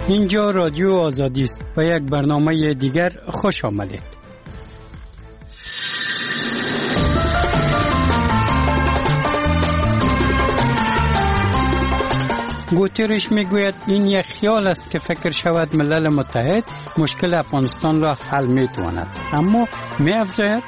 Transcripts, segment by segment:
اینجا رادیو آزادی است و یک برنامه دیگر خوش آمدید. گوترش میگوید این یک خیال است که فکر شود ملل متحد مشکل افغانستان را حل میتواند، اما می‌افزاید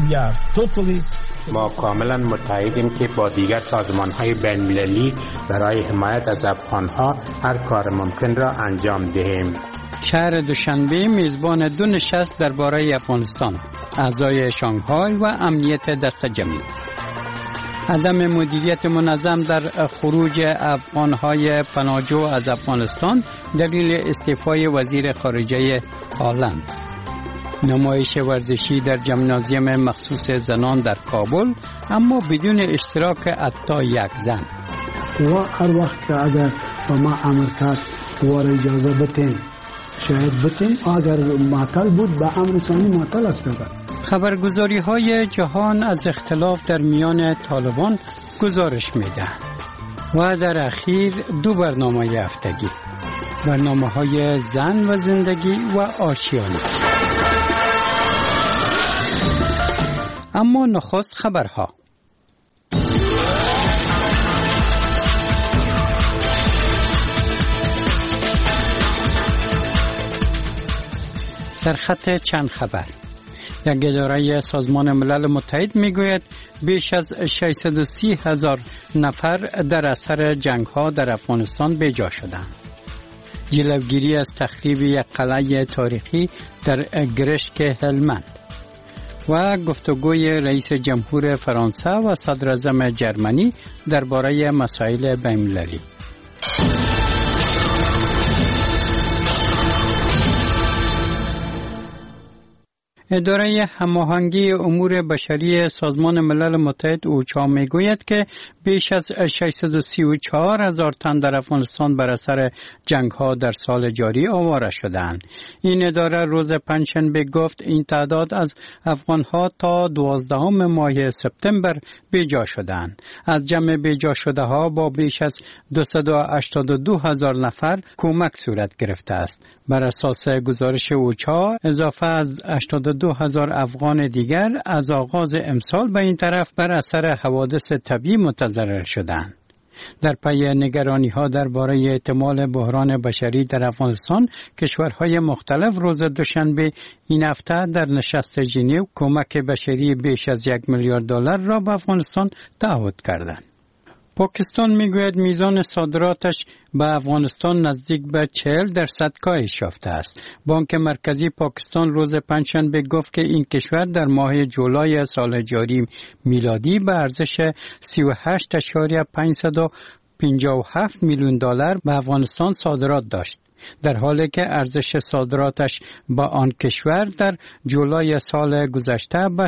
ما کاملا متحدیم که با دیگر سازمان‌های بین‌المللی برای حمایت از افغان‌ها هر کار ممکن را انجام دهیم. شهر دوشنبه میزبان دو نشست درباره افغانستان، اعضای شانگهای و امنیت دست جمعی. عدم مدیریت منظم در خروج افغان‌های پناهجو از افغانستان دلیل استعفای وزیر خارجه هلند. نمایش ورزشی در ژیمنازیوم مخصوص زنان در کابل، اما بدون اشتراک حتی یک زن. و هر وقت که اگر ما امر کرد و اجازه بتین شاید بتین، اگر معطل بود به امر ثانی معطل است. خبرگزاری های جهان از اختلاف در میان طالبان گزارش میدهند و در اخیر دو برنامه هفتگی، برنامه های زن و زندگی و آشیانه. اما نخست خبرها. سرخط چند خبر. یک اداره سازمان ملل متحد میگوید بیش از 630,000 نفر در اثر جنگ‌ها در افغانستان بی‌جا شدند. جلوگیری از تخریب یک قلعه تاریخی در گرشک هلمند و گفتگوی رئیس جمهور فرانسه و صدراعظم جرمنی درباره مسائل بین‌المللی. اداره هماهنگی امور بشری سازمان ملل متحد اوچا میگوید که بیش از 634,000 تن در افغانستان بر اثر جنگ‌ها در سال جاری آواره شدند. این اداره روز پنجشنبه گفت این تعداد از افغان‌ها تا 12 ماه سپتامبر بی‌جا شدند. از جمع بی‌جا شده‌ها با بیش از 282,000 نفر کمک صورت گرفته است. بر اساس گزارش اوچا اضافه از 82,000 افغان دیگر از آغاز امسال به این طرف بر اثر حوادث طبیعی متضرر شدند. در پی نگرانی‌ها درباره احتمال بحران بشری در افغانستان، کشورهای مختلف روز دوشنبه این هفته در نشست ژنو کمک بشری بیش از $1 میلیارد را به افغانستان تعهد کردند. پاکستان میگوید میزان صادراتش به افغانستان نزدیک به 40% کاهش یافته است. بانک مرکزی پاکستان روز پنجشنبه گفت که این کشور در ماه جولای سال جاری میلادی به ارزش $38.557 میلیون به افغانستان صادرات داشت، در حالی که ارزش صادراتش با آن کشور در جولای سال گذشته به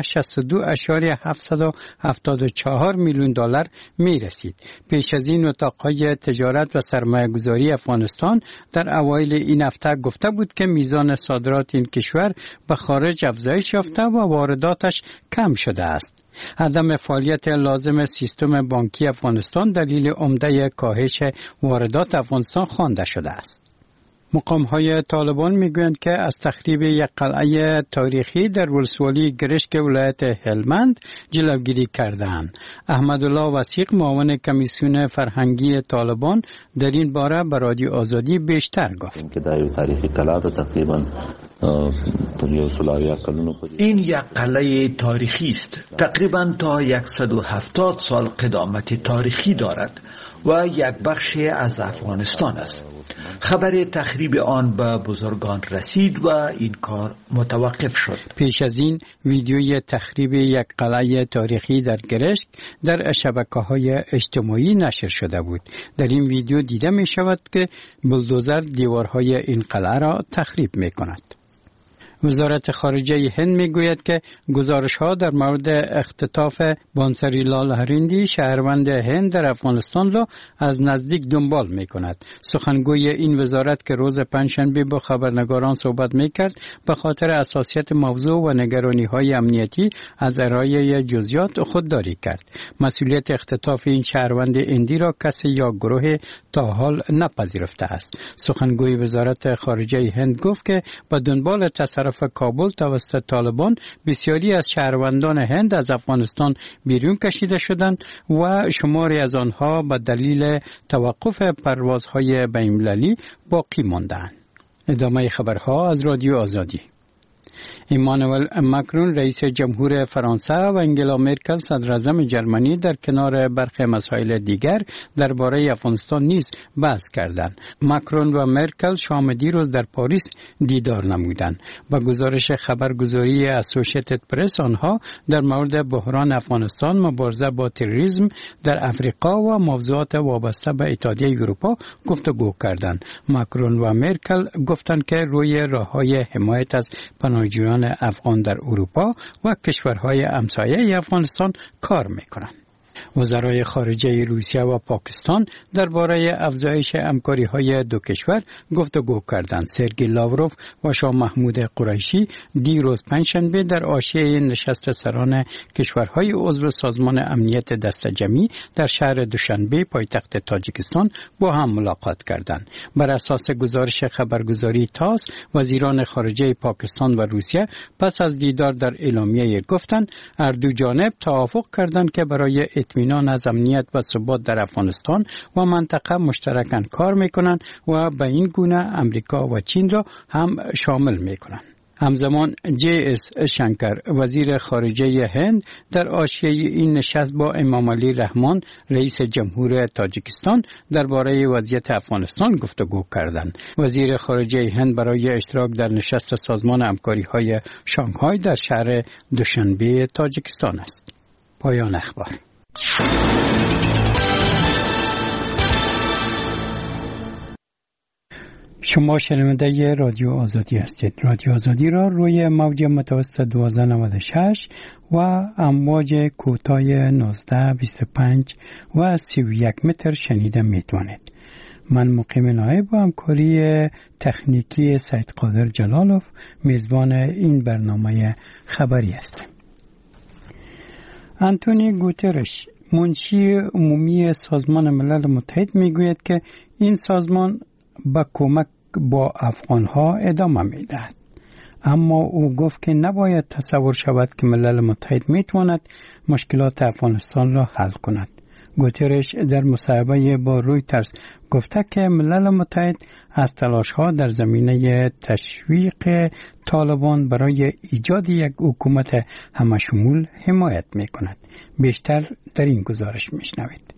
$62.774 میلیون می رسید. پیش از این اتاقهای تجارت و سرمایه‌گذاری افغانستان در اوایل این هفته گفته بود که میزان صادرات این کشور به خارج افزایش یافته و وارداتش کم شده است. عدم فعالیت لازم سیستم بانکی افغانستان دلیل عمده کاهش واردات افغانستان خوانده شده است. مقام‌های طالبان میگویند که از تخریب یک قلعه تاریخی در ولسوالی گرشک ولایت هلمند جلوگیری کردند. احمدالله وثیق معاون کمیسیون فرهنگی طالبان در این باره به رادیو آزادی بیشتر گفت. که در تاریخی قلعه تقریبا این یک قلعه تاریخی است. تقریبا تا 170 سال قدامت تاریخی دارد و یک بخش از افغانستان است. خبر تخریب آن به بزرگان رسید و این کار متوقف شد. پیش از این ویدیوی تخریب یک قلعه تاریخی در گرشک در شبکه‌های اجتماعی نشر شده بود. در این ویدیو دیده می شود که بلدوزر دیوارهای این قلعه را تخریب می کند. وزارت خارجه هند میگوید که گزارش ها در مورد اختطاف بانسریلال هریندی شهروند هند در افغانستان را از نزدیک دنبال می کند. سخنگوی این وزارت که روز پنجشنبه با خبرنگاران صحبت می کرد به خاطر حساسیت موضوع و نگرانی های امنیتی از ارائه جزئیات خودداری کرد. مسئولیت اختطاف این شهروند هندی را کسی یا گروه تا حال نپذیرفته است. سخنگوی وزارت خارجه هند گفت که با دنبال تصرف کابل توسط طالبان بسیاری از شهروندان هند از افغانستان بیرون کشیده شدند و شماری از آنها به دلیل توقف پروازهای بین‌المللی باقی ماندند. ادامه خبرها از رادیو آزادی. ایمانوئل ماکرون رئیس جمهور فرانسه و انگلا مرکل صدر اعظم جرمنی در کنار برخی مسائل دیگر درباره افغانستان نیز بحث کردند. ماکرون و مرکل شام دیروز در پاریس دیدار نمودند. با گزارش خبرگزاری اسوسییتد پرس آنها در مورد بحران افغانستان، مبارزه با تروریسم در افریقا و موضوعات وابسته به اتحادیه اروپا گفتگو کردند. ماکرون و مرکل گفتند که روی راه‌های حمایت از پناهجویان افغان در اروپا و کشورهای همسایه افغانستان کار می‌کنند. وزرای خارجه روسیه و پاکستان درباره افزایش همکاری‌های دو کشور گفتگو کردند. سرگئی لاوروف و شاه محمود قریشی دیروز پنجشنبه در حاشیه نشست سران کشورهای عضو سازمان امنیت دست جمعی در شهر دوشنبه پایتخت تاجیکستان با هم ملاقات کردند. بر اساس گزارش خبرگزاری تاس، وزیران خارجه پاکستان و روسیه پس از دیدار در اعلامیه گفتند هر دو جانب توافق کردند که برای اطمینان از امنیت و ثبات در افغانستان و منطقه مشترکاً کار میکنند و به این گونه امریکا و چین را هم شامل میکنند. همزمان JS شنکر وزیر خارجه هند در حاشیه این نشست با امام علی رحمان رئیس جمهور تاجیکستان درباره وضعیت افغانستان گفتگو کردند. وزیر خارجه هند برای اشتراک در نشست سازمان همکاری‌های شانگهای در شهر دوشنبه تاجیکستان است. پایان اخبار. شما شنونده رادیو آزادی هستید. رادیو آزادی را روی موج متوسط 1296 و امواج کوتاه 1925 و 31 متر شنیده میتوانید. من مقیم نایب و همکاری تکنیکی سید قادر جلالوف میزبان این برنامه خبری هستم. آنتونی گوترش منشی عمومی سازمان ملل متحد میگوید که این سازمان با کمک با افغانها ادامه میدهد. اما او گفت که نباید تصور شود که ملل متحد میتواند مشکلات افغانستان را حل کند. گوترش در مصاحبه با رویترز گفته که ملل متحد از تلاش‌ها در زمینه تشویق طالبان برای ایجاد یک حکومت همشمول حمایت می‌کند. بیشتر در این گزارش می‌شنوید.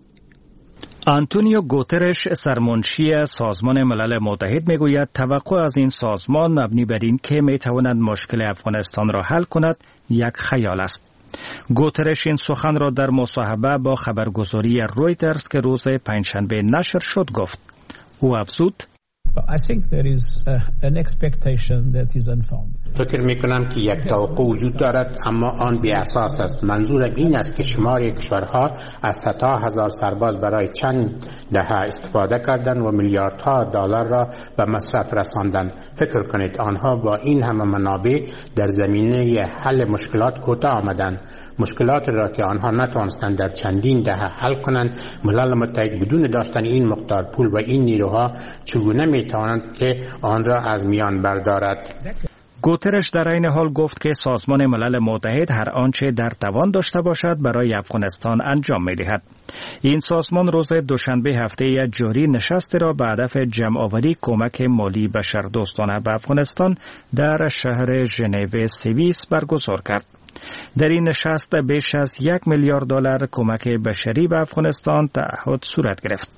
آنتونیو گوترش سرمنشی سازمان ملل متحد میگوید توقع از این سازمان مبنی بر این که میتواند مشکل افغانستان را حل کند یک خیال است. گوترش این سخن را در مصاحبه با خبرگزاری رویترز که روز پنجشنبه نشر شد گفت. او افزود I think there is an expectation that is unfounded. فکر میکنم که یک توقع وجود دارد اما آن بی اساس است. منظورم این است که شماری کشورها از صدها هزار سرباز برای چند دهه استفاده کردند و میلیاردها دلار را به مصرف رساندند. فکر کنید آنها با این همه منابع در زمینه حل مشکلات کوتاه آمدند. مشکلات را که آنها نتوانستند در چندین دهه حل کنند، ملل متحد بدون داشتن این مقدار پول و این نیروها چگونه میتوانند که آن را از میان بردارد؟ گوترش در این حال گفت که سازمان ملل متحد هر آنچه در توان داشته باشد برای افغانستان انجام می‌دهد. این سازمان روز دوشنبه هفته جاری نشستی را به هدف جمع‌آوری کمک مالی بشردوستانه به افغانستان در شهر ژنو سوئیس برگزار کرد. در این نشست بیش از 1 میلیارد دلار کمک بشری به افغانستان تعهد صورت گرفت.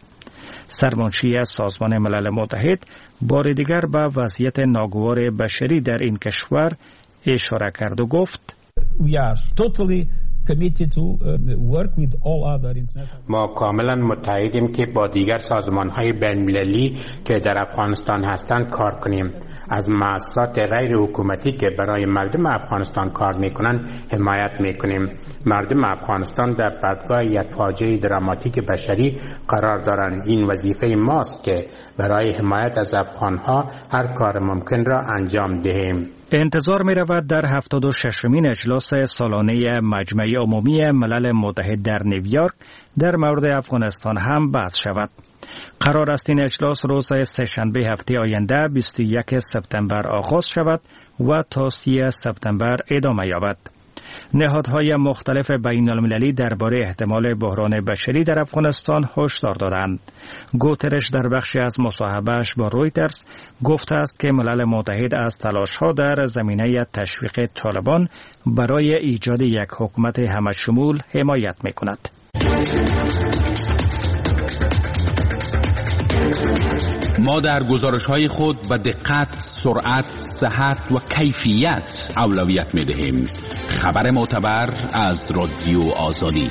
سرمنشی سازمان ملل متحد بار دیگر به وضعیت ناگوار بشری در این کشور اشاره کرد و گفت We are totally committed to work with all other international. ما کاملا متحدیم که با دیگر سازمان‌های بین‌المللی که در افغانستان هستند کار کنیم. از مؤسسات غیر حکومتی که برای مردم افغانستان کار می‌کنند حمایت می‌کنیم. مردم افغانستان در پرتگاه یک فاجعه دراماتیک بشری قرار دارند. این وظیفه ماست که برای حمایت از افغان‌ها هر کار ممکن را انجام دهیم. انتظار می رود در 76مین اجلاس سالانه مجمع عمومی ملل متحد در نیویورک در مورد افغانستان هم بحث شود. قرار است این اجلاس روز سه‌شنبه هفته آینده 21 سپتامبر آغاز شود و تا 30 سپتامبر ادامه یابد. نهادهای مختلف بین المللی درباره احتمال بحران بشری در افغانستان هشدار دادند. گوترش در بخشی از مصاحبه‌اش با رویترز گفته است که ملل متحد از تلاش‌ها در زمینه تشویق طالبان برای ایجاد یک حکومت همه‌شمول حمایت می‌کند. ما در گزارش‌های خود به دقت، سرعت، صحت و کیفیت اولویت می‌دهیم. خبر معتبر از رادیو آزادی.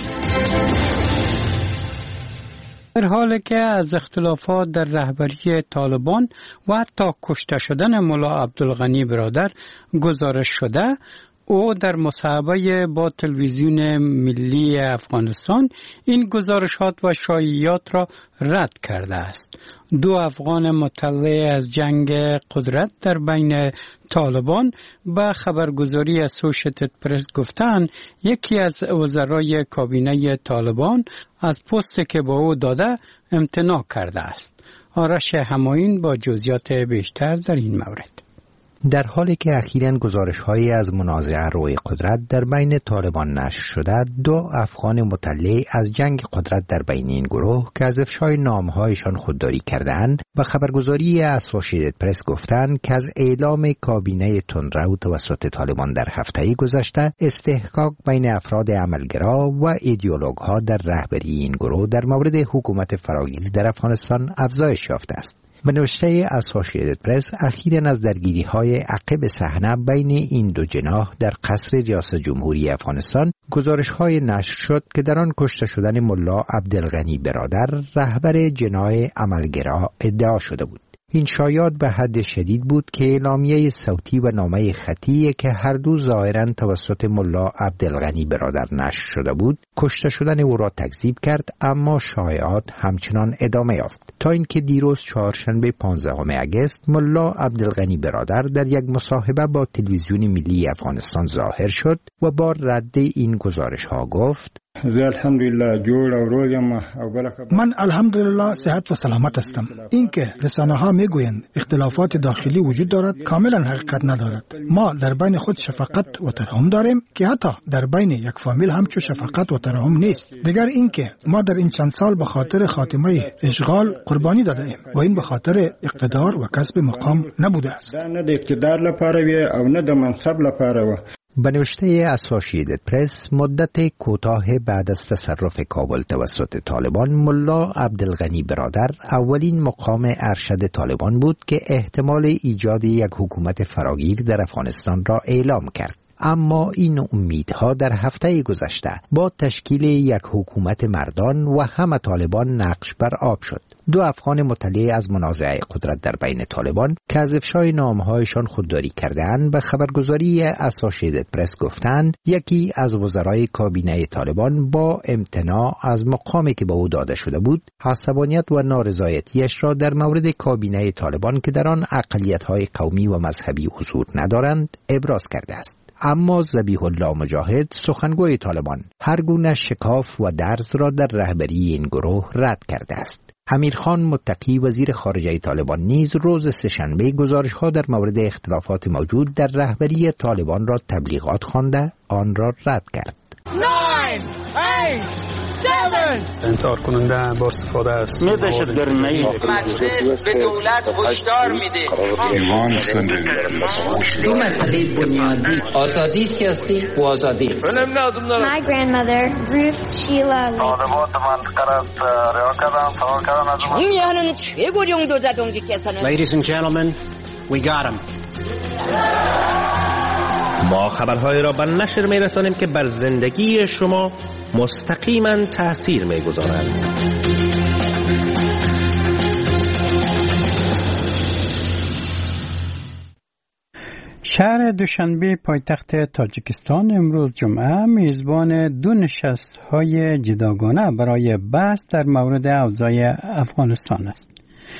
در حالی که از اختلافات در رهبری طالبان و حتی کشته شدن ملا عبدالغنی برادر گزارش شده، او در مصاحبه با تلویزیون ملی افغانستان این گزارشات و شایعات را رد کرده است. دو افغان مطلع از جنگ قدرت در بین طالبان به خبرگزاری اسوشیتد پرس گفتند یکی از وزرای کابینه طالبان از پستی که با او داده امتناع کرده است. آرش همایون با جزئیات بیشتر در این مورد. در حالی که اخیراً گزارش‌هایی از منازعه روی قدرت در بین طالبان نشر شده، دو افغان مطلع از جنگ قدرت در بین این گروه که از افشای نامه‌هایشان خودداری کردند و خبرگزاری اسوشیتد پرس گفتند که از اعلام کابینه تندرو توسط طالبان در هفته گذشته استحقاق بین افراد عملگرا و ایدئولوژها در رهبری این گروه در مورد حکومت فراگیر در افغانستان افزایش یافته است. به نوشته اسوشیتد پرس اخیراً از درگیری‌های عقب صحنه بین این دو جناح در قصر ریاست جمهوری افغانستان گزارش‌های نشر شد که در آن کشته شدن ملا عبدالغنی برادر رهبر جناح عملگرا ادعا شده بود. این شایعات به حد شدید بود که اعلامیه صوتی و نامه خطی که هر دو ظاهراً توسط ملا عبدالغنی برادر نشر شده بود کشته شدن او را تکذیب کرد، اما شایعات همچنان ادامه یافت تا اینکه دیروز چهارشنبه 15 اگست ملا عبدالغنی برادر در یک مصاحبه با تلویزیون ملی افغانستان ظاهر شد و با رد این گزارش‌ها گفت: من الحمدلله صحت و سلامت هستم. اینکه رسانه‌ها میگویند اختلافات داخلی وجود دارد کاملا حقیقت ندارد. ما در بین خود شفقت و ترحم داریم که حتی در بین یک فامیل همچو شفقت و ترحم نیست. دیگر اینکه ما در این چند سال به خاطر خاتمه اشغال قربانی داده ایم و این به خاطر اقتدار و کسب مقام نبوده است. نه د اقتدار لپاره او نه د منصب لپاره. به نوشته اسوشیتد پرس مدت کوتاه بعد از تصرف کابل توسط طالبان ملا عبدالغنی برادر اولین مقام ارشد طالبان بود که احتمال ایجاد یک حکومت فراگیر در افغانستان را اعلام کرد. اما این امیدها در هفته گذشته با تشکیل یک حکومت مردان و همه طالبان نقش بر آب شد. دو افغان مطلع از منازعه قدرت در بین طالبان که از افشای نامه‌هایشان خودداری کردند به خبرگزاری اسوشیتد پرس گفتند یکی از وزرای کابینه طالبان با امتناع از مقامی که به او داده شده بود عصبانیت و نارضایتیش را در مورد کابینه طالبان که در آن اقلیت‌های قومی و مذهبی حضور ندارند ابراز کرده است. اما ذبیح الله مجاهد سخنگوی طالبان هر گونه شکاف و درز را در رهبری این گروه رد کرده است. امیرخان متقی وزیر خارجه طالبان نیز روز سه‌شنبه گزارش‌ها در مورد اختلافات موجود در رهبری طالبان را تبلیغات خوانده آن را رد کرد. 9 8 7 انکار کننده با استفاده است. مجلس به دولت هشدار میده. دو مسئله بنیادی آزادی سیاسی و آزادی. My grandmother Ruth Sheila 정의하는 최고령 도자동기께서는 Ladies and gentlemen, we got him. ما خبرهای را به نشر می‌رسانیم که بر زندگی شما مستقیما تأثیر می‌گذارند. شهر دوشنبه پایتخت تاجیکستان امروز جمعه میزبان دو نشست‌های جداگانه برای بحث در مورد اوضاع افغانستان است.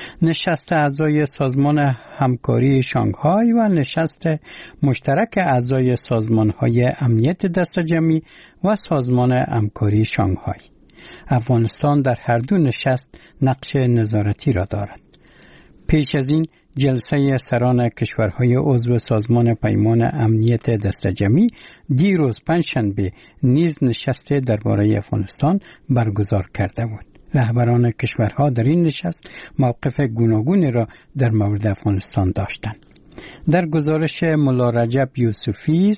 نشست اعضای سازمان همکاری شانگهای و نشست مشترک اعضای سازمان‌های امنیت دسته‌جمعی و سازمان همکاری شانگهای. افغانستان در هر دو نشست نقش نظارتی را دارد. پیش از این جلسه سران کشورهای عضو سازمان پیمان امنیت دسته‌جمعی دیروز پنجشنبه نیز نشست درباره افغانستان برگزار کرده بود. رهبران کشورها در این نشست موقف گوناگونی را در مورد افغانستان داشتند. در گزارش ملا رجب یوسفی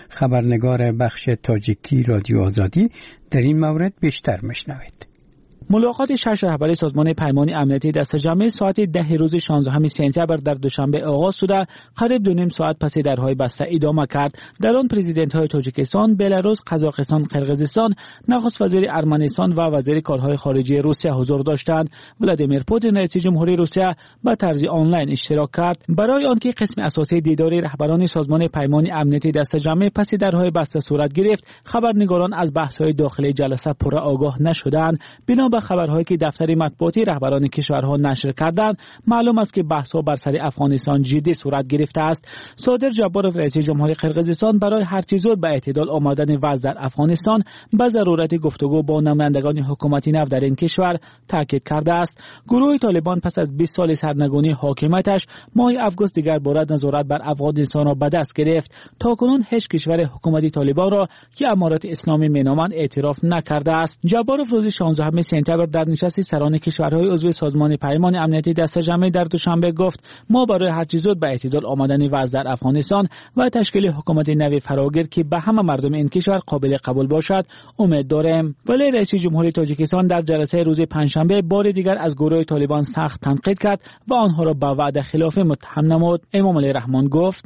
خبرنگار بخش تاجیکی رادیو آزادی در این مورد بیشتر میشنوید. ملاقات 6 رهبر سازمان پیمان امنیتی دسته‌جمعی ساعت 10 روز 16 سپتامبر در دوشنبه آغاز شده، قریب 2.5 ساعت پس درهای بسته ادامه کرد. در آن پرزیدنت‌های تاجیکستان، بلاروس، قزاقستان، قرقیزستان، نخست وزیر ارمنستان و وزیر کارهای خارجه روسیه حضور داشتند. ولادیمیر پوتین رئیس جمهوری روسیه به طرز آنلاین اشتراک کرد. برای آنکه قسم اساسی دیدار رهبران سازمان پیمان امنیتی دسته‌جمعی پس درهای بسته صورت گرفت، خبرنگاران از بحث‌های داخلی جلسه پر آگاه نشدند. بنا به خبرهایی که دفتر مطبوعاتی رهبران کشورها نشر کردند، معلوم است که بحث‌ها بر سر افغانستان جدی صورت گرفته است. صادر جباروف رئیس جمهوری قرقیزستان برای هر چه زود به اعتدال آمدن وضع در افغانستان به ضرورت گفتگو با نمایندگان حکومت نو در این کشور تاکید کرده است. گروه طالبان پس از 20 سال سرنگونی حاکمیتش ماه آگوست دیگر بار نظارت بر افغانستان را به دست گرفت. تاکنون هیچ کشور حکومت طالبان را که امارات اسلامی مینامند اعتراف نکرده است. جباروف روز 16 سپتامبر در نشست سران کشورهای عضو سازمان پیمان امنیتی دسته‌جمعی در دوشنبه گفت: ما برای هر چه زود به اعتدال آمدن وضع در افغانستان و تشکیل حکومت نو فراگیر که به همه مردم این کشور قابل قبول باشد امید داریم. ولی رئیس جمهوری تاجیکستان در جلسه روز پنجشنبه بار دیگر از گروه طالبان سخت تنقید کرد و آنها را به وعده خلاف متهم نمود. امام علی رحمان گفت: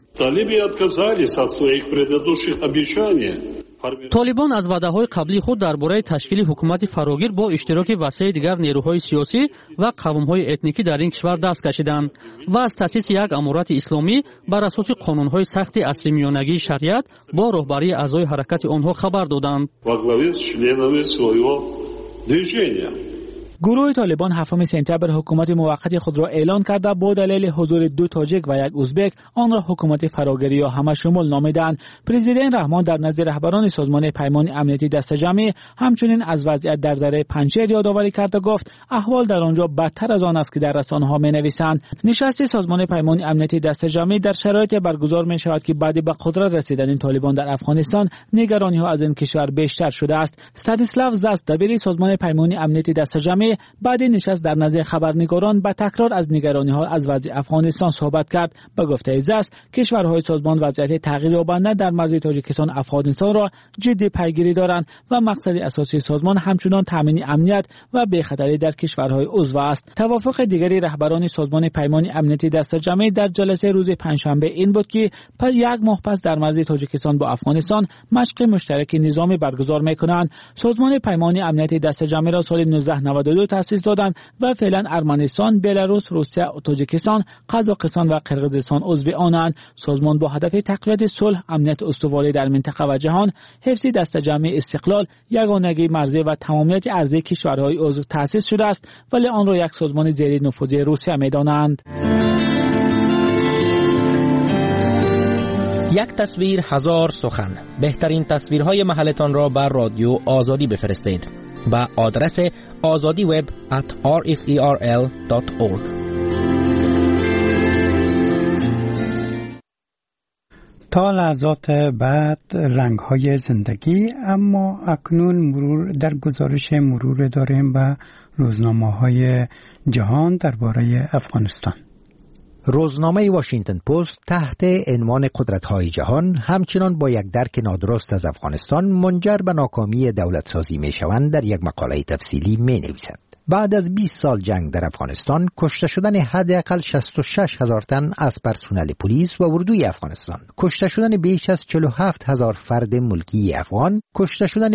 طالبان از وعده‌های قبلی خود درباره تشکیل حکومت فراگیر با اشتراک وسیع دیگر نیروهای سیاسی و قوم‌های اتنیکی در این کشور دست کشیدند و از تأسیس یک امارت اسلامی بر اساس قانون‌های سخت اصل میانگی شریعت با رهبری اعضای حرکت آنها خبر دادند. گروه طالبان 7 سپتامبر حکومت موقت خود را اعلان کرده با دلیل حضور 2 تاجیک و 1 ازبک آن را حکومت فراگیری یا همه شمول نامیدند. پرزیدنت رحمان در نزد رهبران سازمان پیمان امنیتی دسته‌جمعی همچنین از وضعیت در ذره پنجشیر یادآوری کرد و گفت احوال در آنجا بدتر از آن است که در رسانه‌ها می‌نویسند. نشست سازمان پیمان امنیتی دسته‌جمعی در شرایط برگزار می‌شود که بعد به قدرت رسیدن این طالبان در افغانستان نگرانی‌ها از این کشور بیشتر شده است. استادیسلاو زاست دبیر سازمان پیمان امنیتی دسته‌جمعی بعد نشست در نزد خبرنگاران با تکرار از نگرانی‌ها از وضع افغانستان صحبت کرد. به گفته زاست کشورهای سازمان وضعیت تغییریابنده در مرز تاجیکستان افغانستان را جدی پیگیری دارند و مقصد اساسی سازمان همچنان تامین امنیت و بی‌خطری در کشورهای عضو است. توافق دیگری رهبران سازمان پیمان امنیتی دسته‌جمعی در جلسه روز پنجشنبه این بود که پس 1 ماه پس در مرز تاجیکستان با افغانستان مشق مشترک نظامی برگزار می‌کنند. سازمان پیمان امنیتی دسته‌جمعی را سال 1992 تأسیس دادند و فعلا ارمنستان، بلاروس، روسیه، تاجیکستان، قزاقستان و قرقیزستان عضو آنند. سازمان با هدف تقویت صلح، امنیت استواری در منطقه و جهان، حفظ دسته‌جمعی استقلال، یگانگی مرزی و تمامیت ارضی کشورهای عضو تأسیس شده است، ولی آن را یک سازمان زیر نفوذ روسیه می‌دانند. یک تصویر هزار سخن. بهترین تصویرهای محلتان را بر رادیو آزادی بفرستید با آدرس azadiweb@rferl.org. تا لحظات بعد رنگ‌های زندگی، اما اکنون در گزارش مرور داریم به روزنامه‌های جهان درباره افغانستان. روزنامه واشنگتن پست تحت عنوان قدرت‌های جهان همچنان با یک درک نادرست از افغانستان منجر به ناکامی دولت‌سازی می‌شوند در یک مقاله تفصیلی می‌نویسد. بعد از 20 سال جنگ در افغانستان، کشته شدن حداقل 66,000 تن از پرسنل پلیس و اردوی افغانستان، کشته شدن بیش از 47,000 فرد ملکی افغان، کشته شدن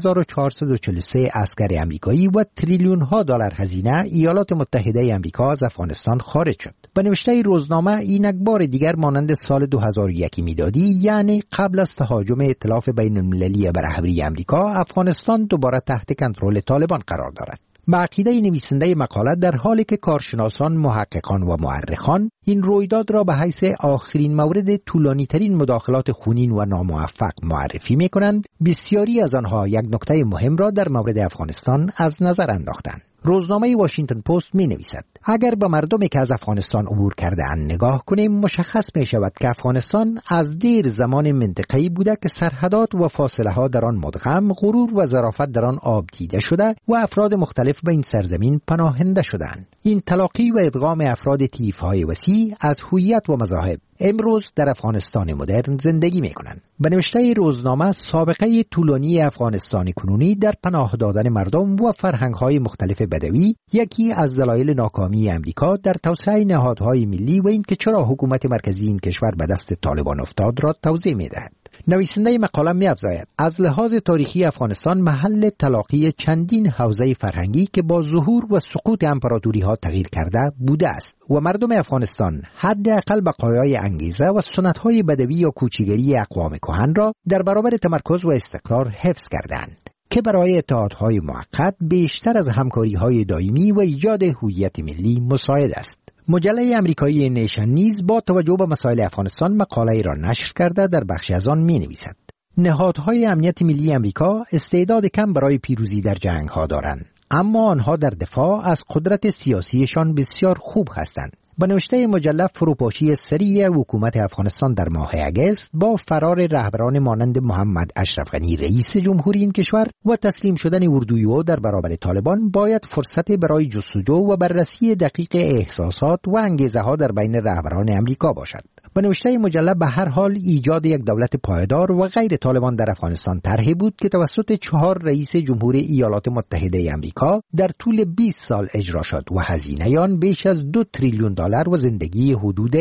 2443 عسکر امریکایی و تریلیون ها دلار هزینه ایالات متحده امریکا از افغانستان خارج شد. به نوشته روزنامه، اینک بار دیگر مانند سال 2001 میلادی، یعنی قبل از تهاجم ائتلاف بین المللی بر رهبری امریکا، افغانستان دوباره تحت کنترل طالبان قرار دارد. به عقیده نویسنده مقاله، در حالی که کارشناسان، محققان و مورخان این رویداد را به حیث آخرین مورد طولانی‌ترین مداخلات خونین و ناموفق معرفی می‌کنند، بسیاری از آنها یک نکته مهم را در مورد افغانستان از نظر انداختند. روزنامه واشنگتن پست می نویسد: اگر به مردمی که از افغانستان عبور کرده اند نگاه کنیم، مشخص می شود که افغانستان از دیر زمان منطقه‌ای بوده که سرحدات و فاصله ها در آن مدغم، غرور و ظرافت در آن آب دیده شده و افراد مختلف به این سرزمین پناهنده شدند. این تلاقی و ادغام افراد طیف‌های وسیع از هویت و مذاهب امروز در افغانستان مدرن زندگی می‌کنند. به نوشته روزنامه، سابقه طولانی افغانستان کنونی در پناه دادن مردم و فرهنگ‌های مختلف بدوی یکی از دلایل ناکامی امریکا در توسعه نهادهای ملی و اینکه چرا حکومت مرکزی این کشور به دست طالبان افتاد را توضیح می‌دهد. نویسنده مقاله می‌افزاید: از لحاظ تاریخی افغانستان محل تلاقی چندین حوزه فرهنگی که با ظهور و سقوط امپراتوری‌ها تغییر کرده بوده است و مردم افغانستان حداقل بقایای انگیزه و سنت‌های بدوی یا کوچیگری اقوام کهن را در برابر تمرکز و استقرار حفظ کردند که برای اتحادهای موقت بیشتر از همکاری‌های دائمی و ایجاد هویت ملی مساعد است. مجله امریکایی نیشن نیز با توجه به مسائل افغانستان مقاله‌ای را نشر کرده در بخشی از آن می‌نویسد: نهادهای امنیت ملی امریکا استعداد کم برای پیروزی در جنگ‌ها دارند، اما آنها در دفاع از قدرت سیاسیشان بسیار خوب هستند. به نوشته مجله، فروپاشی سریع حکومت افغانستان در ماه اگست با فرار رهبران مانند محمد اشرف غنی رئیس جمهوری این کشور و تسلیم شدن اردوی او در برابر طالبان باید فرصت برای جستجو و بررسی دقیق احساسات و انگیزه‌ها در بین رهبران امریکا باشد. به نوشته مجله، به هر حال ایجاد یک دولت پایدار و غیر طالبان در افغانستان طرحی بود که توسط 4 رئیس جمهور ایالات متحده امریکا در طول 20 سال اجرا شد و هزینه آن بیش از 2 تریلیون دلار و زندگی حدود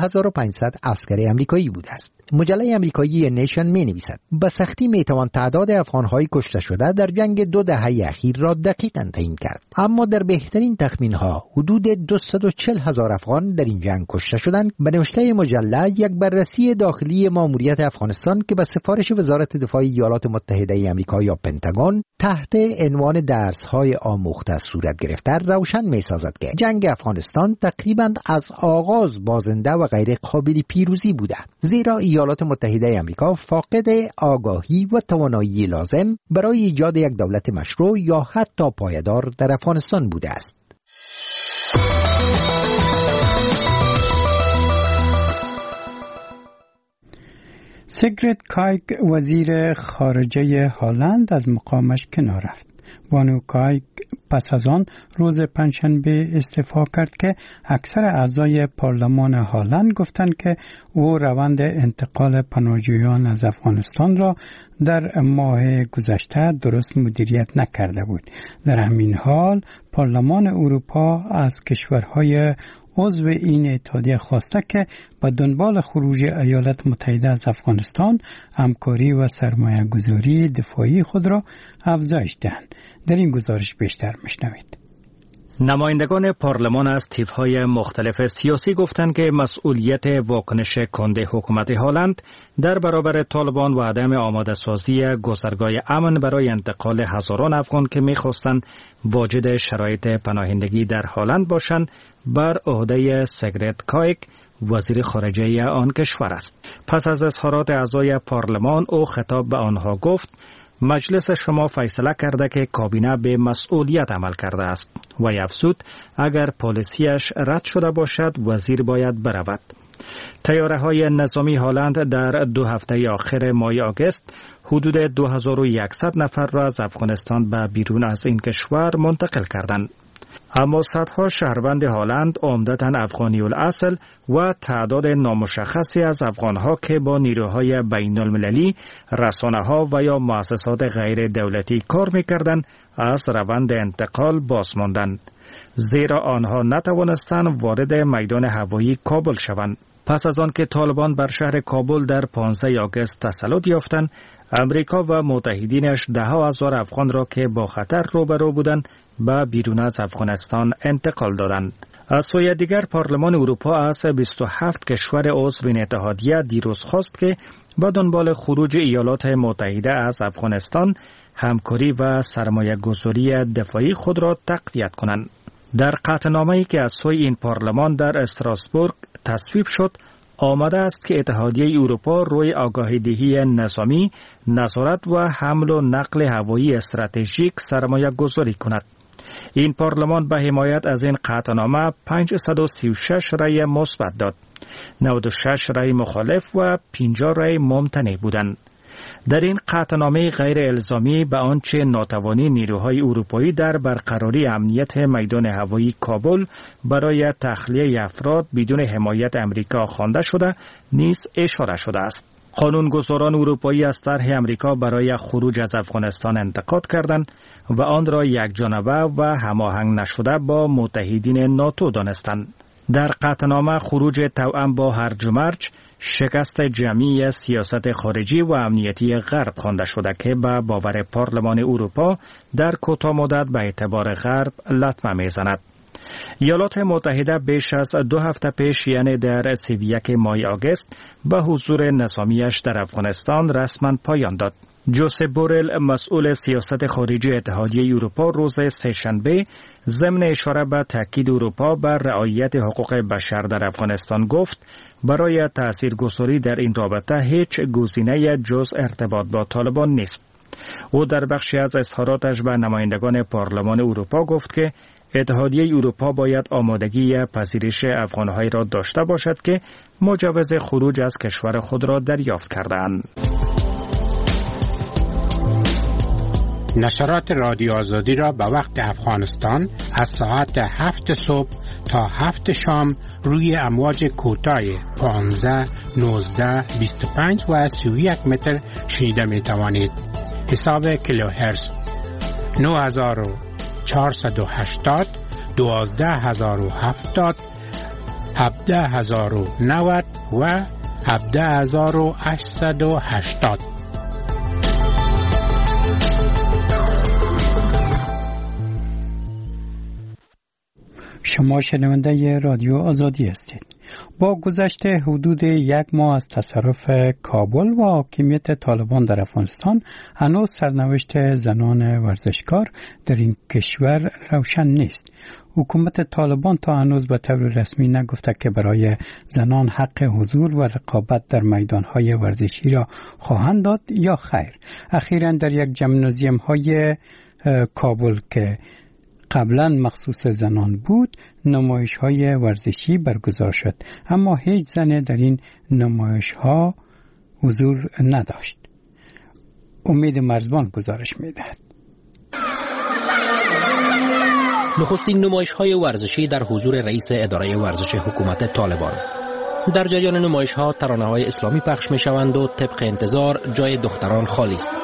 2500 عسکر امریکایی بوده است. مجله امریکایی نیشن می نویسد: به سختی می توان تعداد افغان‌های کشته شده در جنگ 2 دهه اخیر را دقیقاً تعیین کرد، اما در بهترین تخمین‌ها حدود 240,000 افغان در این جنگ کشته شدند. به نوشته مجله، یک بررسی داخلی ماموریت افغانستان که به سفارش وزارت دفاع ایالات متحده آمریکا یا پنتاگون تحت عنوان درس‌های آموخته صورت گرفته روشن می‌سازد که جنگ افغانستان تقریباً از آغاز بازنده و غیر قابل پیروزی بوده، زیرا ایالات متحده آمریکا فاقد آگاهی و توانایی لازم برای ایجاد یک دولت مشروع یا حتی پایدار در افغانستان بوده است. سیگریت کایگ، وزیر خارجه هلند، از مقامش کنار رفت. بانو کایگ پس از آن روز پنجشنبه استعفا کرد که اکثر اعضای پارلمان هلند گفتند که او روند انتقال پناهجویان از افغانستان را در ماه گذشته درست مدیریت نکرده بود. در همین حال پارلمان اروپا از کشورهای عضو این اتحادیه خواسته که به دنبال خروج ایالات متحده از افغانستان همکاری و سرمایه گذاری دفاعی خود را افزایش دهند. در این گزارش بیشتر میشنوید. نمایندگان پارلمان از طیف‌های مختلف سیاسی گفتند که مسئولیت واکنش کنده حکومت هلند در برابر طالبان و عدم آماده سازی گذرگاه امن برای انتقال هزاران افغان که می‌خواستند واجد شرایط پناهندگی در هلند باشند بر عهده سیگریت کایگ، وزیر خارجه آن کشور است. پس از اظهارات اعضای پارلمان او خطاب به آنها گفت: مجلس شما فیصله کرده که کابینه به مسئولیت عمل کرده است و افزود اگر پالیسیش رد شده باشد وزیر باید برود. طیاره های نظامی هلند در 2 هفته آخر ماه آگوست حدود 2100 نفر را از افغانستان به بیرون از این کشور منتقل کردند. اما صدها شهروند هلند عمدتاً افغانی الاصل و تعداد نامشخصی از افغانها که با نیروهای بین المللی، رسانه‌ها و یا مؤسسات غیر دولتی کار می‌کردند از روند انتقال باز ماندند، زیرا آنها نتوانستند وارد میدان هوایی کابل شوند. پس از آن که طالبان بر شهر کابل در 15 آگوست تسلط یافتند، امریکا و متحدینش ده‌ها هزار افغان را که با خطر روبرو بودند به بیرون از افغانستان انتقال دادند. از سوی دیگر پارلمان اروپا از 27 کشور عضو این اتحادیه دیروز خواست که با دنبال خروج ایالات متحده از افغانستان همکاری و سرمایه گذاری دفاعی خود را تقویت کنند. در قطعنامه‌ای که از سوی این پارلمان در استراسبورگ تصویب شد، آمده است که اتحادیه اروپا روی آگاهی‌دهی نظامی، نظارت و حمل و نقل هوایی استراتژیک سرمایه گذاری کند. این پارلمان به حمایت از این قطعنامه 536 رأی مثبت داد، 96 رأی مخالف و 50 رأی ممتنع بودند. در این قطعنامه غیر الزامی به آنچه ناتوانی نیروهای اروپایی در برقراری امنیت میدان هوایی کابل برای تخلیه افراد بدون حمایت امریکا خوانده شده نیز اشاره شده است. قانونگذاران اروپایی از طرح امریکا برای خروج از افغانستان انتقاد کردند و آن را یکجانبه و هماهنگ نشده با متحدین ناتو دانستند. در قطعنامه خروج توأم با هرج و مرج، شکست جمعی سیاست خارجی و امنیتی غرب خوانده شده که به باور پارلمان اروپا در کوتاه مدت به اعتبار غرب لطمه میزند. ایالات متحده بیش از 2 هفته پیش، یعنی در 31 ماه آگوست، به حضور نظامیش در افغانستان رسما پایان داد. جوزپ بورل، مسئول سیاست خارجی اتحادیه اروپا، روز سه‌شنبه ضمن اشاره به تاکید اروپا بر رعایت حقوق بشر در افغانستان گفت برای تاثیرگذاری در این رابطه هیچ گزینه‌ای جز ارتباط با طالبان نیست. او در بخشی از اظهاراتش به نمایندگان پارلمان اروپا گفت که اتحادیه اروپا باید آمادگی پذیرش افغان‌های را داشته باشد که مجوز خروج از کشور خود را دریافت کرده‌اند. نشرات رادیو آزادی را به وقت افغانستان از ساعت 7 صبح تا 7 شام روی امواج کوتاه 15، 19، 25 و 31 متر شنیده می توانید. حساب کیلوهرتز 9480، 12070، 17090 و 17880. شما شنونده رادیو آزادی هستید. با گذشت حدود 1 ماه از تصرف کابل و حاکمیت طالبان در افغانستان، هنوز سرنوشت زنان ورزشکار در این کشور روشن نیست. حکومت طالبان تا هنوز به طور رسمی نگفته که برای زنان حق حضور و رقابت در میدانهای ورزشی را خواهند داد یا خیر. اخیراً در یک جمنازیوم‌های کابل که قبلا مخصوص زنان بود، نمایش‌های ورزشی برگزار شد، اما هیچ زن در این نمایش‌ها حضور نداشت. امید مرزبان گزارش می‌دهد. نخستین نمایش‌های ورزشی در حضور رئیس اداره ورزش حکومت طالبان. در جریان نمایش‌ها ترانه‌های اسلامی پخش می‌شوند و طبق انتظار جای دختران خالی است.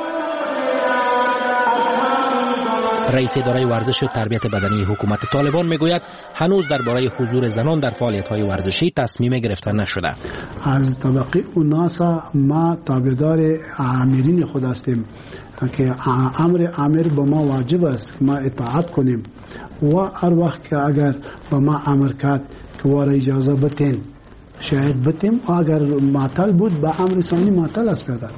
رئیس اداره ورزش و تربیت بدنی حکومت طالبان میگوید هنوز درباره حضور زنان در فعالیت‌های ورزشی تصمیم گرفته نشده. از طبقه اوناسا ما تابعدار آمرین خود هستیم که امر به ما واجب است ما اطاعت کنیم و هر وقت که اگر به ما امر کرد که واره اجازه بتین شاید بتیم، اگر معطل بود به امر ثانی معطل است پیدا.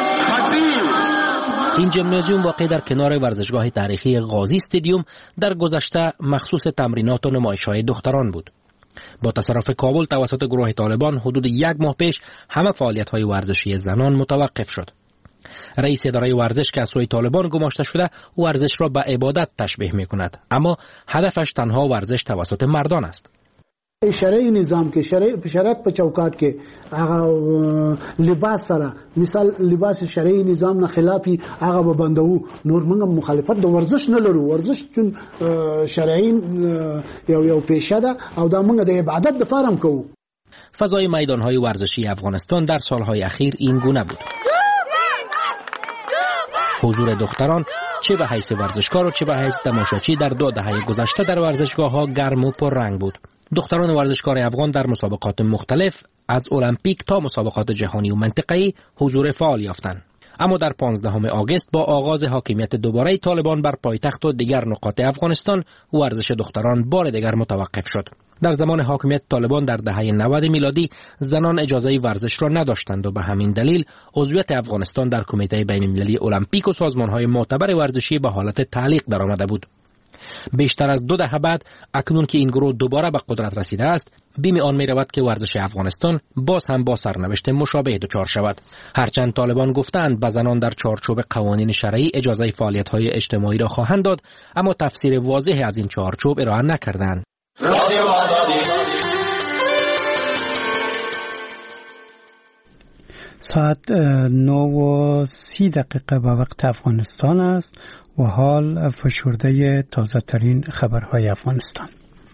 این جمنازیوم واقع در کنار ورزشگاه تاریخی غازی استادیوم در گذشته مخصوص تمرینات و نمایش‌های دختران بود. با تصرف کابل توسط گروه طالبان حدود 1 ماه پیش همه فعالیت‌های ورزشی زنان متوقف شد. رئیس اداره ورزش که از سوی طالبان گماشته شده، ورزش را به عبادت تشبیه می‌کند، اما هدفش تنها ورزش توسط مردان است. شرعی نظام کې شریعت په چوکاټ کې هغه لباس سره مثال لباس شرعي نظام نه خلافي هغه به بندو نور موږ مخالفت د ورزش نه لرو. ورزش چون شرعي یو پیشه ده او دا موږ د عبادت د فارم کوو. فضای میدان‌های ورزشی افغانستان در سال‌های اخیر این گونه بود. حضور دختران چه به حیث ورزشکار و چه به حیث تماشاچی در 2 دهه گذشته در ورزشگاه‌ها گرم و پررنگ بود. دختران ورزشکار افغان در مسابقات مختلف از المپیک تا مسابقات جهانی و منطقه‌ای حضور فعال یافتند. اما در 15 آگوست با آغاز حاکمیت دوباره طالبان بر پایتخت و دیگر نقاط افغانستان ورزش دختران بار دیگر متوقف شد. در زمان حاکمیت طالبان در دهه 90 میلادی زنان اجازه ورزش را نداشتند و به همین دلیل عضویت افغانستان در کمیته بین‌المللی المپیک و سازمان‌های معتبر ورزشی به حالت تعلیق درآمده بود. بیشتر از 2 دهه بعد اکنون که این گروه دوباره به قدرت رسیده است، بیم آن می رود که ورزش افغانستان باز هم با سرنوشت مشابه دچار شود. هرچند طالبان گفتند به زنان در چارچوب قوانین شرعی اجازه فعالیت‌های اجتماعی را خواهند داد، اما تفسیر واضح از این چارچوب ارائه نکردند. ساعت 9:30 به وقت افغانستان است و حال فشرده تازه ترین خبرهای افغانستان.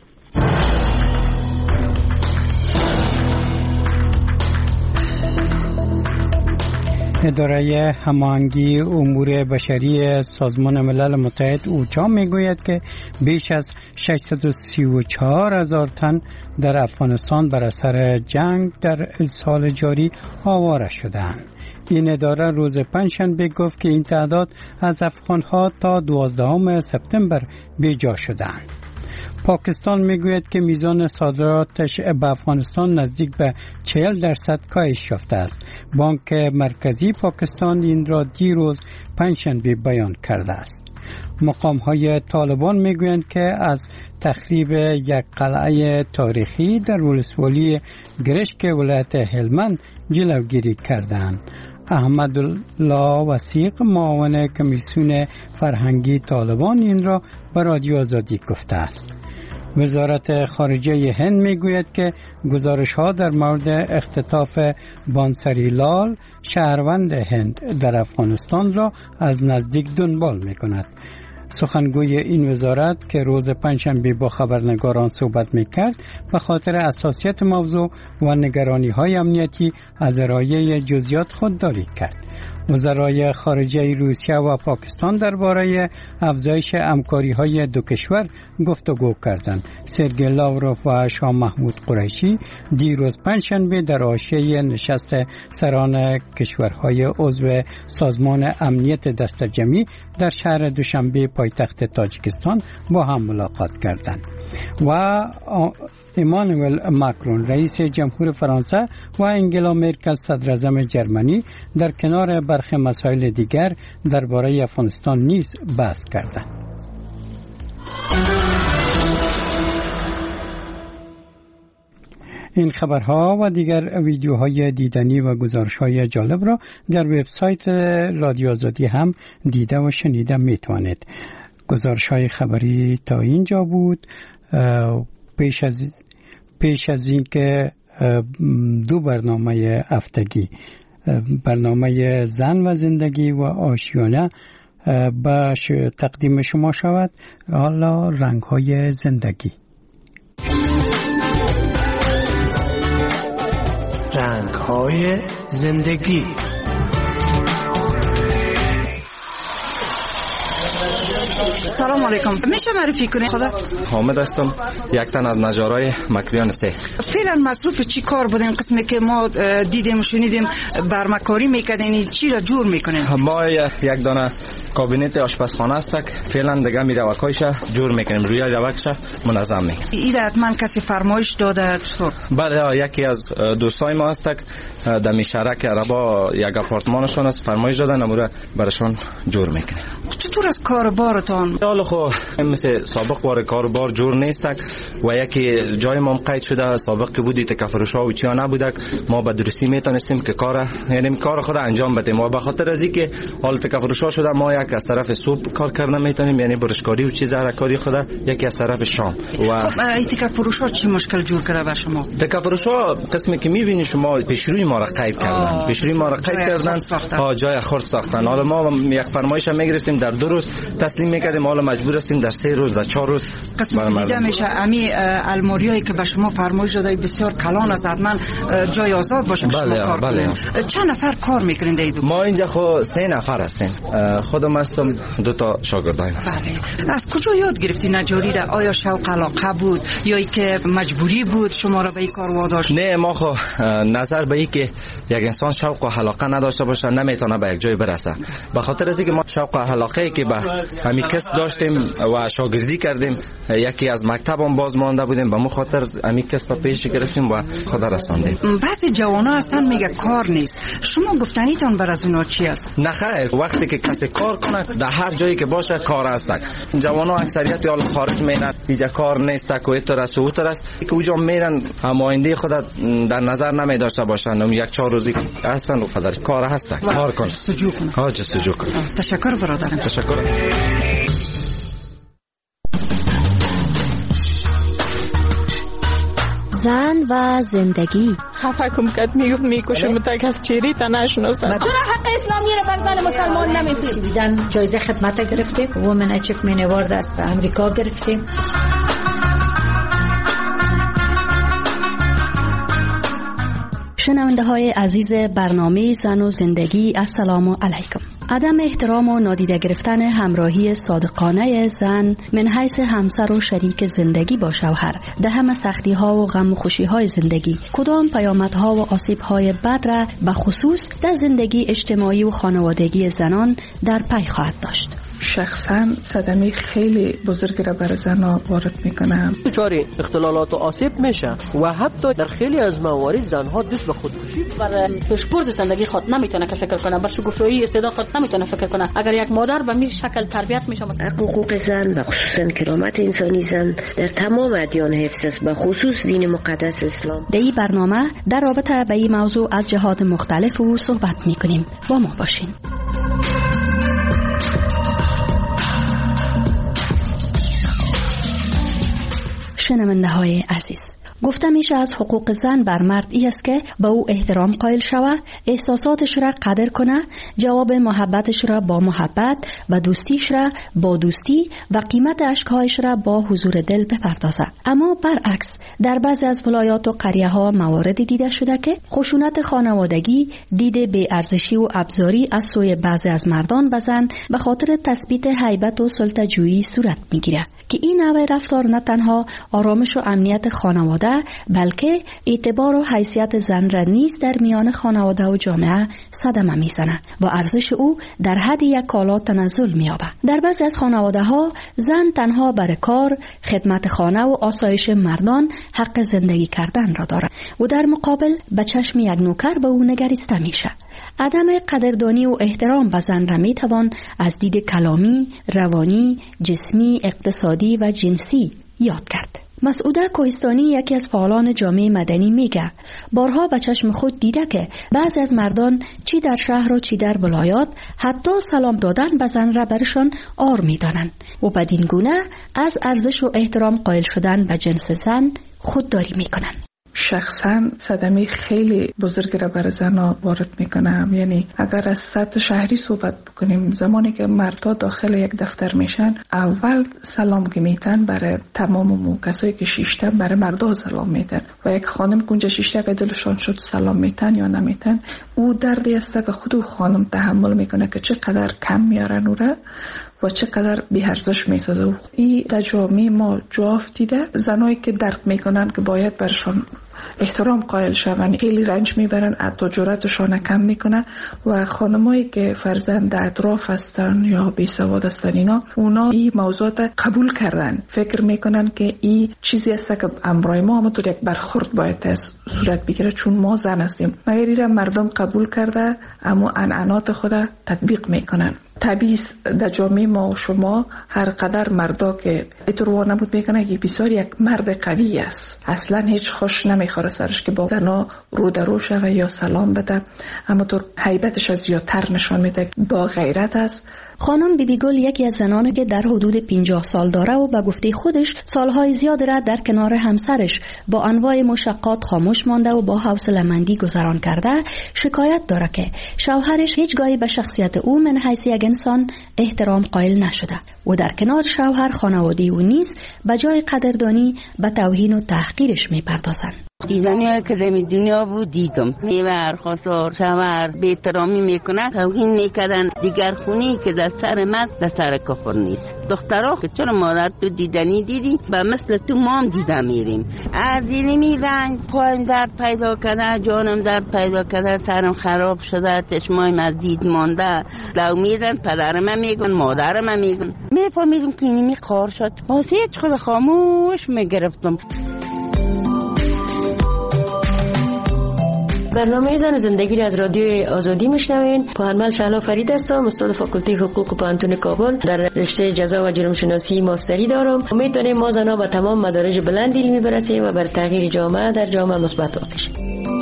اداره هماهنگی امور بشری سازمان ملل متحد اوچا میگوید که بیش از 634,000 تن در افغانستان بر اثر جنگ در سال جاری آواره شدند. این اداره روز پنجشنبه گفت که این تعداد از افغانها تا 12 سپتامبر بیجا شدند. پاکستان میگوید که میزان صادراتش به افغانستان نزدیک به 40% کاهش یافته است. بانک مرکزی پاکستان این را دیروز پنجشنبه بیان کرده است. مقام‌های طالبان میگویند که از تخریب یک قلعه تاریخی در ولسوالی گرشک ولایت هلمند جلوگیری کردند. احمدالله وثیق معاون کمیسیون فرهنگی طالبان این را به رادیو آزادی گفته است. وزارت خارجه هند میگوید که گزارش‌ها در مورد اختطاف بانسری لال شهروند هند در افغانستان را از نزدیک دنبال می‌کند. سخنگوی این وزارت که روز پنجشنبه با خبرنگاران صحبت می‌کرد به خاطر حساسیت موضوع و نگرانی‌های امنیتی از ارائه جزئیات خودداری کرد. وزرای خارجه روسیه و پاکستان درباره افزایش همکاری‌های دو کشور گفتگو کردند. سرگئی لاوروف و شاه محمود قریشی دیروز پنجشنبه در حاشیه نشست سران کشورهای عضو سازمان امنیت دست جمعی در شهر دوشنبه پایتخت تاجیکستان با هم ملاقات کردند. و ایمانوئل ماکرون رئیس جمهور فرانسه و انگلا مرکل صدر اعظم جرمنی در کنار برخی مسائل دیگر درباره افغانستان نیز بحث کردند. این خبرها و دیگر ویدیوهای دیدنی و گزارش‌های جالب را در وبسایت رادیو آزادی هم دیده و شنیده میتوانید. گزارش‌های خبری تا اینجا بود. پیش از این که 2 برنامه هفتگی، برنامه زن و زندگی و آشیانه به تقدیم شما شود، حالا رنگ‌های زندگی. رنگ‌های زندگی. سلام علیکم. میشه معرفی کنی خدا؟ حامد هستم، یک تن از نجارای مکریان سه. فعلا مصروف چی کار بودین؟ قسمی که ما دیدیم و شنیدیم برمکاری میکردین، چی را جور میکنین؟ ما یک دانه کابینت آشپزخانه است، فعلا دیگه میروکایش جور میکنیم، روی روکش منظم میکنیم. این حتما کسی فرمایش داده چطور؟ بله، یکی از دوستای ما است در میشرک عربا یک آپارتمانشون است، فرمایش دادن امور براشون جور میکنیم. چطور از کاربارتان؟ حالا خو مثل سابق بار کاربار جور نیست و یکی جای ما قید شده، سابق که بودی تکفروشا و چیا نبوده، ما به درستی میتونستیم که یعنی کار خود انجام بدیم و به خاطر از اینکه حال تکفروشا شده ما یک از طرف صبح کار کردن میتونیم، یعنی برشکاری و چیز کاری خود یکی از طرف شام. و خب این تکفروشا چی مشکل جور کرده بر شما؟ تکفروشا قسمی که میبینی شما پیشروی ما را قید کردن، پیشروی ما را قید کردن، جای خرد ساختن. حالا ما یک فرمایش میگرفتیم در 2 روز تسلیم میکردیم، حالا مجبور هستیم در 3 روز و 4 روز قسم دیده میشه. امی الماریایی که به شما فرمایش داده بسیار کلان است، حتما جای آزاد باشه که شما کار کنید. چند نفر کار میکنید ایدو؟ ما اینجا خود 3 نفر هستیم، خودم هستم 2 تا شاگردایم هستم. بله. از کجا یاد گرفتی نجاری را؟ آیا شوق علاقه بود یا ای که مجبوری بود شما را به این کار واداشت؟ نه، ما خو نظر به این که یک انسان شوق و علاقه نداشته باشه نمیتونه به یک جای برسه. به خاطر از اینکه ما شوق و علاقه که به همین کس داشتیم و شاگردی کردیم، یکی از مکتبم باز مانده بودیم، به مو خاطر همین کس به پیش گرفتیم و خدا رساندیم. بعضی جوانا هستن میگه کار نیست، شما گفتنیتون بر از اونا چی است؟ نه خیر، وقتی که کسی کار کنه در هر جایی که باشه کار هست. جوانا اکثریت حال خارج میرن، اینجا کار نیست، کویتر است و اوتر است که اونجا میرن آینده خود در نظر نمی داشته باشن، 1-4 روزی هستن و فدر کار هست، کار کن جستجو کن. تشکر برادرم. تشکر. زن و زندگی. خفه کم کد میکشه متک از چیری تا نشناسن. چرا حق اسلامی رو بر زن مسلمان نمیتونی؟ دیدن جایزه خدمت گرفتیم، وومن اچیومنت اوارد از امریکا گرفتیم. شنونده های عزیز برنامه زن و زندگی، السلام علیکم. عدم احترام و نادیده گرفتن همراهی صادقانه زن من حیث همسر و شریک زندگی با شوهر در همه سختی ها و غم و خوشی های زندگی کدام پیامدها و آسیب های بد را به خصوص در زندگی اجتماعی و خانوادگی زنان در پی خواهد داشت؟ شخصا صدمه خیلی بزرگی را بر زنها وارد میکنه. دچار اختلالات و آسیب میشه و حتی در خیلی از موارد زنها دست به خودکشی بر پیشبرد زندگی خود نمیتونه که فکر کنه، بر شکوفایی استعداد خود نمیتونه فکر کنه. اگر یک مادر به این شکل تربیت میشه، حقوق زن و خصوصا کرامت انسانی زن در تمام ادیان حفظ است، به خصوص دین مقدس اسلام. در این برنامه در رابطه به این موضوع از جهات مختلف و صحبت میکنیم. با ما باشین. شنونده های عزیز، گفته میشه از حقوق زن بر مرد ای است که به او احترام قائل شود، احساساتش را قدر کنه، جواب محبتش را با محبت و دوستیش را با دوستی و قیمت اشکهایش را با حضور دل بپردازه. اما برعکس در بعضی از ولایات و قریه ها مواردی دیده شده که خشونت خانوادگی، دید بی ارزشی و ابزاری از سوی بعضی از مردان به زن به خاطر تثبیت هیبت و سلطه‌جویی صورت میگیره که این نوع رفتار نه تنها آرامش و امنیت خانواده بلکه اعتبار و حیثیت زن را نیز در میان خانواده و جامعه صدمه میزنه و ارزش او در حد یک کالا تنزل مییابه. در بعضی از خانواده ها زن تنها برای کار، خدمت خانه و آسایش مردان حق زندگی کردن را دارد و در مقابل به چشم یک نوکر به او نگریسته میشه. عدم قدردانی و احترام به زن را میتوان از دید کلامی، روانی، جسمی، اقتصادی و جنسی یاد کرد. مسعوده کوهستانی یکی از فعالان جامعه مدنی میگه بارها به چشم خود دیده که بعضی از مردان چی در شهر و چی در ولایات حتی سلام دادن به زن را برشان عار میدانند و بدین گونه از ارزش و احترام قائل شدن به جنس زن خودداری میکنند. شخصا صدمه خیلی بزرگی را برای زنها وارد میکنم. یعنی اگر از سطح شهری صحبت بکنیم، زمانی که مردها داخل یک دفتر میشن اول سلام که میتن برای تمام کسایی که شیشتن برای مردها سلام میتن و یک خانم کنجا شیشته که دلشان شد سلام میتن یا نمیتن، او دردی است که خود خانم تحمل میکنه که چقدر کم میارن او را و چقدر بی‌ارزش میسازه. این در جامعه ما جا افتیده. زنایی که درک میکنن که باید برشان احترام قائل شوند خیلی رنج میبرن، حتی جرأتشان کم میکنن و خانمایی که فرزند اطراف هستن یا بی سواد هستن اونا این موضوعات قبول کردن، فکر میکنن که این چیزی است که امرای ما همونطور یک برخورد باید صورت بگیره چون ما زن هستیم. مگر این مردم قبول کرده اما عنعنات خود تطبیق میکنن. طبیعی در جامعه ما و شما هر قدر مردا که اتروا نبود میکنه که بسیار یک مرد قوی است، اصلا هیچ خوش نمیخوره سرش که با زنا رو در رو شوه یا سلام بده، اما تو هیبتش از زیادتر نشان میده، با غیرت است خانم بیبی گل یکی از زنانی که در حدود 50 سال داره و به گفته خودش سالهای زیاد را در کنار همسرش با انواع مشقات خاموش مانده و با حوصله‌مندی گذران کرده، شکایت داره که شوهرش هیچگاهی به شخصیت او من حیث یک انسان احترام قائل نشده و در کنار شوهر خانواده او نیز به جای قدردانی به توهین و تحقیرش میپردازند. دیدنی که در دنیا بود دیدم، میور خواستار شوهر به احترامی میکنن، توهین میکردن. دیگر خونی که در سر مرد در سر کفر نیست. دخترها که چرا مادر تو دیدنی دیدی و مثل تو ما هم دیده میریم. از اینمی رنگ پایم درد پیدا کرده، جانم درد پیدا کرده، سرم خراب شده، چشمایم از دید مانده. لو میزن پدرم میگن، مادرم میگن. میفهمیدم که اینمی کار شد، واسه هیچ خود خاموش میگرفتم. برنامه زن زندگی را از رادیو آزادی میشنوین. پوهنمند شهلا فرید هستم، استاد فاکولته حقوق پوهنتون کابل. در رشته جزا و جرم شناسی ماستری دارم. امید داریم ما زنها به تمام مدارج بلند علمی برسیم و بر تغییر جامعه در جامعه مثبت باشیم.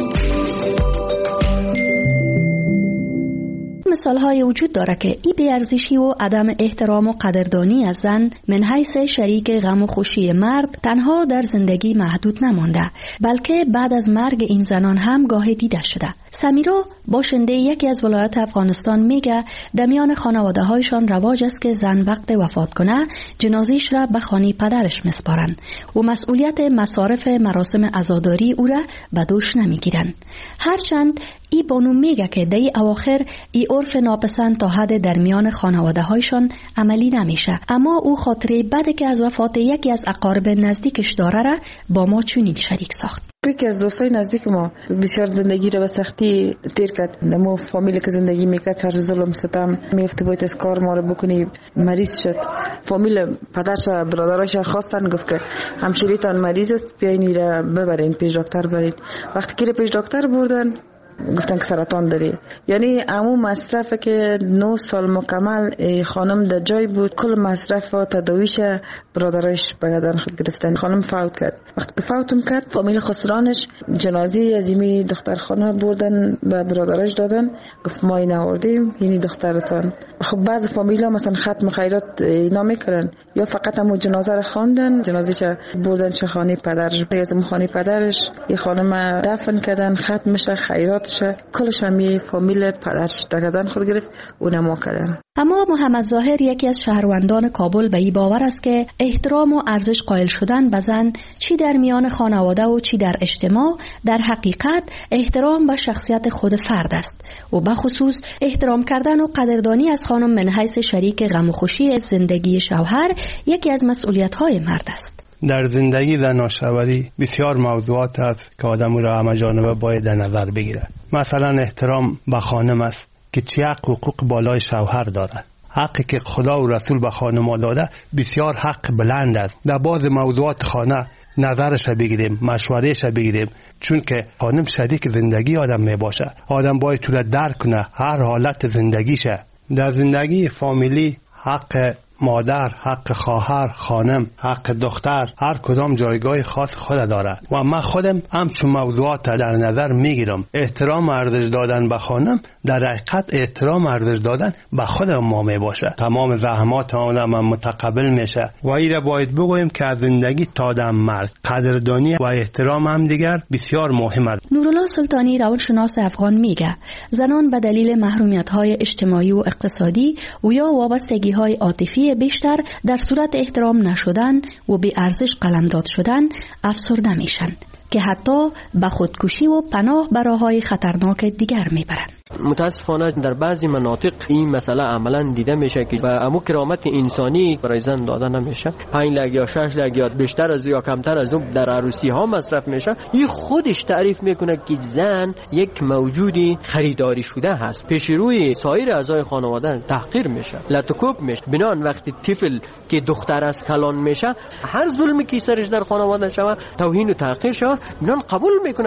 مثال‌های وجود داره که این بی‌ارزشی و عدم احترام و قدردانی از زن من حیث شریک غم و خوشی مرد تنها در زندگی محدود نمانده، بلکه بعد از مرگ این زنان هم گاهی دیده شده. سمیرا باشنده یکی از ولایات افغانستان میگه در میان خانواده هایشان رواج است که زن وقت وفات کنه جنازه‌اش را به خانه پدرش میسپارن و مسئولیت مصارف مراسم عزاداری او را به دوش نمیگیرن. هرچند ای بانو میگه که در اواخر ای عرف ناپسند تا حد در میان خانواده هایشان عملی نمیشه، اما او خاطره بده که از وفات یکی از اقارب نزدیکش داره را با ما چنین شریک ساخت. یکی از دوستای نزدیک ما بسیار زندگی را به سختی تیر کرد. ما فامیلی که زندگی میکرد هر ظلم ستم میفته باید از کار ما رو بکنی، مریض شد. فامیل پدرش برادرش خواستن، گفت که همشیریتان مریض است، بیاین را ببرین پیش دکتر برین. وقتی که پیش دکتر بردن گفتن که سرطان داری. یعنی عموم مصرف که 9 سال مکمل خانم در جای بود، کل مصرف و تداویش برادرش به گردن خود گرفتن. خانم فوت کرد. وقتی که فوتم کرد فامیل خسرانش جنازه عظیمی دختر خانم بردن به برادرش دادن، گفت ما این آوردیم، یعنی دخترتان. خب بعض فامیل ها مثلا ختم خیرات اینا میکردن، یا فقط همون جنازه رو خواندن، جنازه‌ش بردن چه خانه پدرش، از خانه پدرش این خانم دفن کردن، ختمش خیرات کلش همی فامیل پدرش دردن خود گرفت و نما کردن. اما محمد ظاهر یکی از شهروندان کابل به این باور است که احترام و ارزش قائل شدن به زن چی در میان خانواده و چی در اجتماع در حقیقت احترام به شخصیت خود فرد است و به خصوص احترام کردن و قدردانی از خانم من حیث شریک غم و خوشی زندگی شوهر یکی از مسئولیت‌های مرد است. در زندگی زناشویی بسیار موضوعات است که آدم را همه جانبه باید در نظر بگیرد. مثلا احترام به خانم است که چه حقوق بالای شوهر دارد. حقی که خدا و رسول به خانم داده بسیار حق بلند است. در بعض موضوعات خانه نظرش بگیریم، مشورهش بگیریم، چون که خانم شریک زندگی آدم می باشه. آدم باید تو را درک کنه هر حالت زندگیشه. در زندگی فامیلی حق مادر، حق خواهر، خانم، حق دختر هر کدام جایگاه خاص خود داره و من خودم همچون موضوعات در نظر میگیرم. احترام ارزش دادن به خانم در حقیقت احترام ارزش دادن به خود ما می باشه. تمام زحمات آدم متقبل میشه و ایره باید بگویم که از زندگی تا آدم مرگ قدردانی و احترام هم دیگر بسیار مهم است. نورالله سلطانی روانشناس افغان میگه زنان به دلیل محرومیت‌های اجتماعی و اقتصادی و یا وابستگی‌های عاطفی بیشتر در صورت احترام نشدن و بی ارزش قلمداد شدن افسرده میشن که حتی به خودکشی و پناه به راه‌های خطرناک دیگر میبرن. متاسفانه در بعضی مناطق این مسئله عملا دیده میشه که به امو کرامت انسانی برای زن داده نمیشه. 5 لک یا 6 لک یا بیشتر از یا کمتر از اون در عروسی ها مصرف میشه. این خودش تعریف میکنه که زن یک موجودی خریداری شده هست، پیش روی سایر اعضای خانواده تحقیر میشه، لطکوب میشه. بنان وقتی طفل که دختر است کلان میشه، هر ظلمی که سرش در خانواده شوه، توهین و تحقیر شوه، بنان قبول میکنه.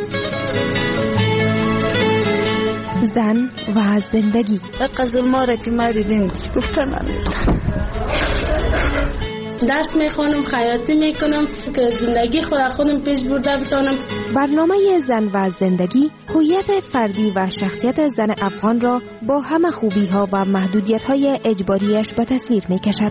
زن و زندگی دقا ظلما را که ما دیدیم گفتن درس میخوانم، خیاطی میکنم که زندگی خودم پیش برده بتانم. برنامه زن و زندگی هویت فردی و شخصیت زن افغان را با همه خوبی ها و محدودیت های اجباریش به تصویر میکشد.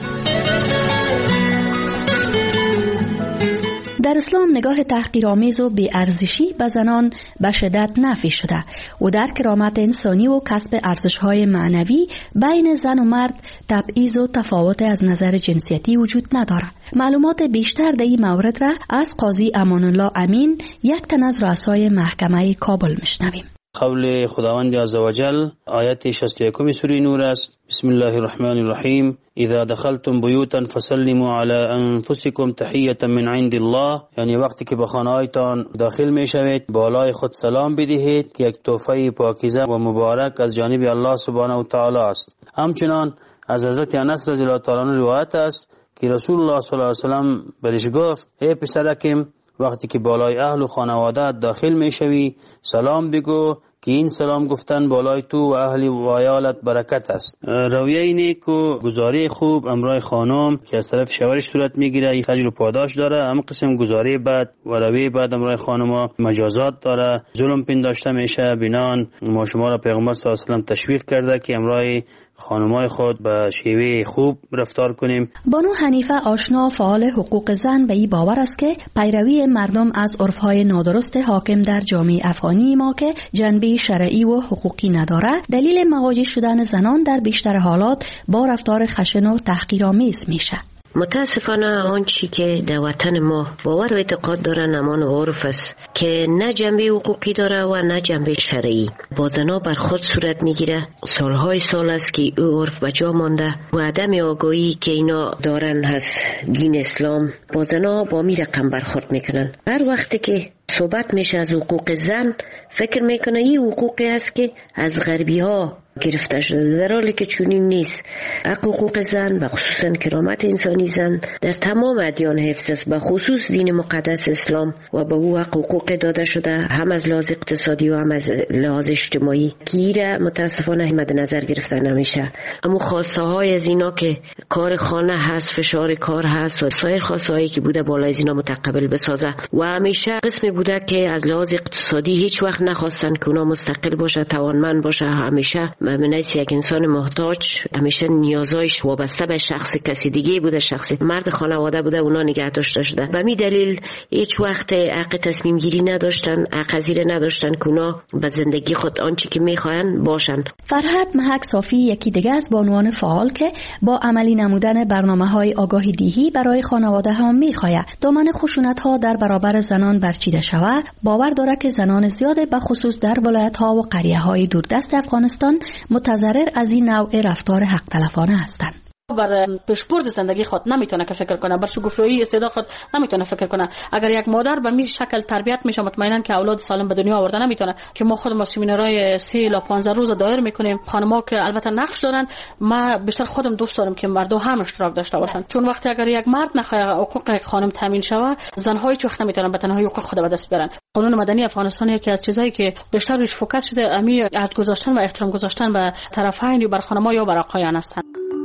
در اسلام نگاه تحقیرآمیز و بی‌ارزشی به زنان به شدت نفی شده و در کرامت انسانی و کسب ارزش‌های معنوی بین زن و مرد تبعیض و تفاوت از نظر جنسیتی وجود ندارد. معلومات بیشتر در این مورد را از قاضی امان الله امین، یک تن از رؤسای محکمه کابل میشنویم. قول خداوند عزوجل آیت 61 سوره نور است. بسم الله الرحمن الرحیم. اذا دخلتم بیوتا فسلموا علی انفسکم تحیة من عند الله، یعنی وقتی که به خانه‌هایتان داخل میشوید بالای خود سلام بدهید که یک تحفه پاکیزه و مبارک از جانب الله سبحانه و تعالی است. همچنان از حضرت انس رضی الله تعالی عنه روایت است که رسول الله صلی الله علیه و سلم برش گفت ای پسرکم، وقتی که بالای اهل و خانواده داخل میشوی سلام بگو که این سلام گفتن بالای تو و اهل و عیالت برکت است. رویه نیک و گزاری خوب امرای خانم که از طرف شوهرش صورت میگیره این اجر و پاداش داره. هم قسم گزاری بد و رویه بد امرای خانم مجازات داره، ظلم پنداشته میشه. بنان ما شما را پیغمبر صلی الله علیه و سلم تشویق کرده که امرای خانمای خود به شیوه خوب رفتار کنیم. بانو حنیفه آشنا فعال حقوق زن به این باور است که پیروی مردم از عرفهای نادرست حاکم در جامعه افغانی ما که جنبه شرعی و حقوقی نداره دلیل مواجه شدن زنان در بیشتر حالات با رفتار خشن و تحقیرآمیز میشه. متاسفانه آنچی که در وطن ما باور و اعتقاد دارن همان عرف است که نه جنبه حقوقی داره و نه جنبه شرعی. با زنا بر خود صورت میگیره. سالهای سال است که او عرف بجا مانده و عدم آگاهی که اینا دارن هست دین اسلام با زنا با می رقم برخورد میکنن. هر وقتی که صحبت میشه از حقوق زن فکر میکنه این حقوقی است که از غربی ها گرفته شده، در حالی که چنین نیست. حقوق زن و خصوصا کرامت انسانی زن در تمام ادیان حفظ است، به خصوص دین مقدس اسلام و به او حقوق داده شده، هم از لحاظ اقتصادی و هم از لحاظ اجتماعی که ایره متاسفانه مد نظر گرفته نمیشه. اما خواسته های از اینا که کار خانه هست، فشار کار هست و سایر خواسته هایی که بوده بالای از اینا متقبل بسازه و همیشه قسمی بوده که از لحاظ اقتصادی هیچ وقت نخواستن که اونا مستقل باشه، توانمند باشه. همیشه منیس یک انسان محتاج همیشه نیازایش وابسته به شخص کسی دیگه بوده، شخص مرد خانواده بوده، اونا نگه داشته شده. به می دلیل هیچ وقت حق تصمیم گیری نداشتن، حق پذیر نداشتن که اونا به زندگی خود آنچه که میخواین باشن. فرحت محک صافی یکی دیگه از بانوان فعال که با عملی نمودن برنامه‌های آگاهی دهی برای خانواده ها میخواهد دامن خشونت‌ها در برابر زنان برچیده شود، باور دارد که زنان زیاد به خصوص در ولایت‌ها و قریه‌های دوردست افغانستان متضرر از این نوع رفتار حق تلفانه هستند. بر پیشبرد زندگی خود نمیتونه که فکر کنه، بر شگفت‌های استعداد خود نمیتونه فکر کنه. اگر یک مادر به این شکل تربیت میشه مطمئنا که اولاد سالم به دنیا آورده نمیتونه. که ما خودمون سمینارهای 3 الی 15 روز دایر میکنیم. خانم‌ها که البته نقش دارن، ما بیشتر خودم دوست دارم که مردها هم اشتراک داشته باشن، چون وقتی اگر یک مرد نخواد حقوق یک خانم تامین شود، زن‌ها هیچ وقت نمیتونن به تنهایی حقوق خود به دست بیارن. قانون مدنی افغانستان یکی از چیزایی که بیشتر روش فوکس شده امی عهد گذاشتن و احترام گذاشتن به طرفین یا بر خانم‌ها یا بر آقایان هستند.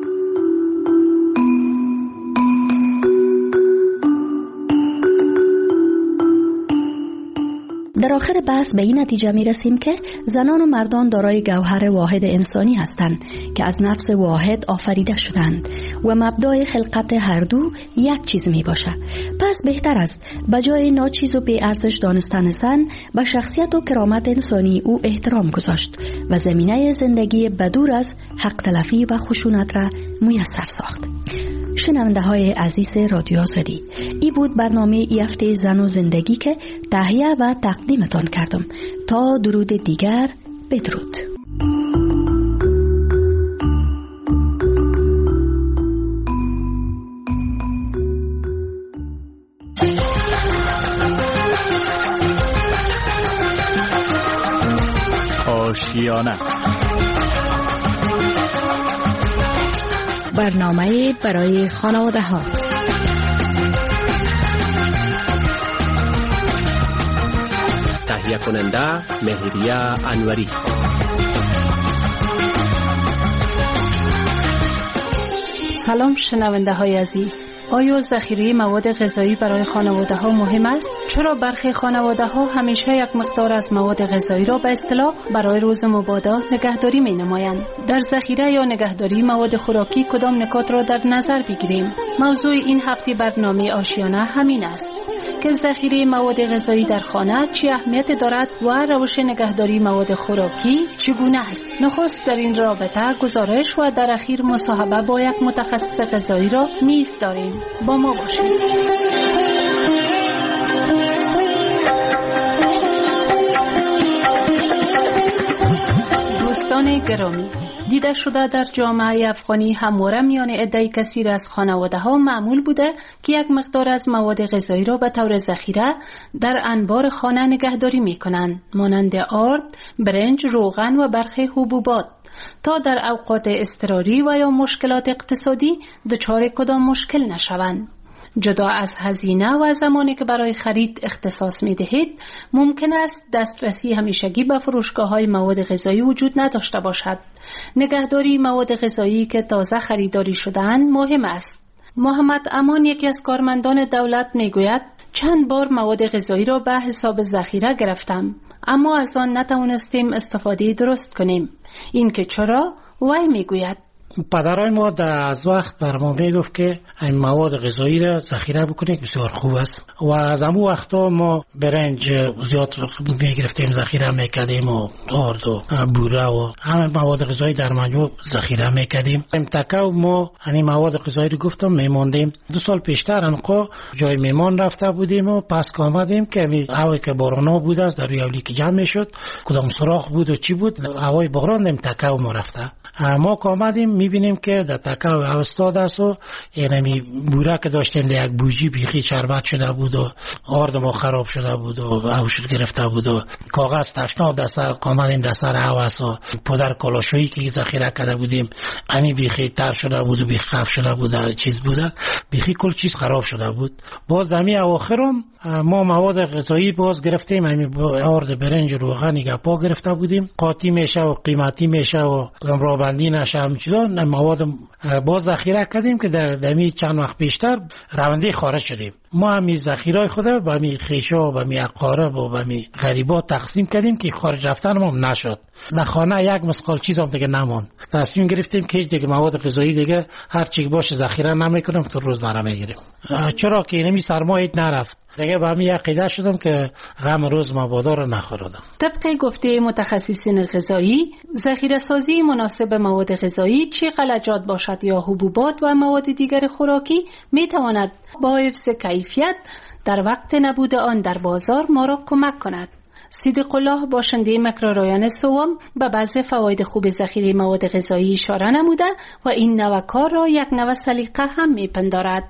در آخر بحث به این نتیجه می رسیم که زنان و مردان دارای گوهر واحد انسانی هستند که از نفس واحد آفریده شدند و مبدأ خلقت هر دو یک چیز می باشد. پس بهتر است بجای ناچیز و بی ارزش دانستن زن به شخصیت و کرامت انسانی او احترام گذاشت و زمینه زندگی بدور از حق تلفی و خشونت را میسر ساخت. شنونده های عزیز رادیو آزادی، ای بود برنامه ای هفته زن و زندگی که تهیه و تقدیمتان کردم. تا درود دیگر، بدرود. آشیانه برنامه برای خانواده ها. تهیه کننده مهریه انوری. سلام شنونده های عزیز، آیا ذخیره مواد غذایی برای خانواده ها مهم است؟ چرا برخی خانواده ها همیشه یک مقدار از مواد غذایی را به اصطلاح برای روز مبادا نگهداری می نمایند؟ در ذخیره یا نگهداری مواد خوراکی کدام نکات را در نظر بگیریم؟ موضوع این هفته برنامه آشیانه همین است که ذخیره مواد غذایی در خانه چه اهمیت دارد و روش نگهداری مواد خوراکی چگونه است. نخست در این رابطه گزارش و در اخیر مصاحبه با یک متخصص غذایی را نیز داریم. با ما باشید. دوستان گرامی، دیده شده در جامعه افغانی همواره میان عده کثیر از خانواده ها معمول بوده که یک مقدار از مواد غذایی را به طور ذخیره در انبار خانه نگهداری می کنند، مانند آرد، برنج، روغن و برخی حبوبات، تا در اوقات اضطراری و یا مشکلات اقتصادی دچار کدام مشکل نشوند. جدا از هزینه و زمانی که برای خرید اختصاص می دهید، ممکن است دسترسی همیشگی به فروشگاه‌های مواد غذایی وجود نداشته باشد. نگهداری مواد غذایی که تازه خریداری شده‌اند مهم است. محمد امان، یکی از کارمندان دولت، می گوید چند بار مواد غذایی را به حساب ذخیره گرفتم، اما از آن نتوانستیم استفاده درست کنیم. این که چرا؟ وی می گوید پدرای ما از وقت بر ما میگفت که این مواد غذایی را ذخیره بکنید، بسیار خوب است. و از همون وقتا ما برنج زیاد میگرفتیم، ذخیره میکردیم و آرد و بوره و همه مواد غذایی در مجموع ذخیره میکردیم. امتکاو ما این مواد غذایی رو گفتم میموندیم. 2 سال پیشتر انقا جای میمان رفته بودیم و پس آمدیم که هوایی که بارانا بود است در ریالی که جمع میشد، کدام سوراخ بود و چی بود، هوای باران امتکاو ما رفته. ما که آمدیم میبینیم که در تکاو اوستاد است و یعنی بوره که داشتیم در یک بوجی بیخی شربت شده بود و آرد ما خراب شده بود و اوشت گرفته بود و کاغذ تشناب در سر آمدیم در سر هواست و پودر کلاشویی که ذخیره کرده بودیم امی بیخی تر شده بود و بیخی خف شده بود، چیز بوده بیخی کل چیز خراب شده بود. باز در می اواخرم ما مواد غذایی باز گرفتیم، همین آرد برنج روغنی گپا گرفته بودیم، قاطی میشه و قیمتی میشه و رابندی نشه، همچنان مواد باز ذخیره کردیم که در می چند وقت بیشتر رونده خارج شدیم. ما همین ذخیره خود به می خیشا و می اقارب و به می غریبا تقسیم کردیم که خارج رفتن ما نشد. در خانه یک مسقال چیز هم دیگه نماند. تصمیم گرفتیم که دیگه مواد غذایی دیگه هر چی باشه ذخیره نمیکنیم، تو روزمره میگیریم. چرا که اینمی سرمایه نرفت دیگه به همین عقیده شدم که غم روز مبادا رو نخوردم. طبق گفته متخصصین غذایی، ذخیره سازی مناسب مواد غذایی چه غلجات باشد یا حبوبات و مواد دیگر خوراکی می تواند با حفظ کیفیت در وقت نبود آن در بازار ما را کمک کند. صدیق الله، باشنده مکرورایان سوم، به بعضی فواید خوب ذخیره مواد غذایی اشاره نموده و این نوع کار را یک نوع سلیقه هم میپندارد.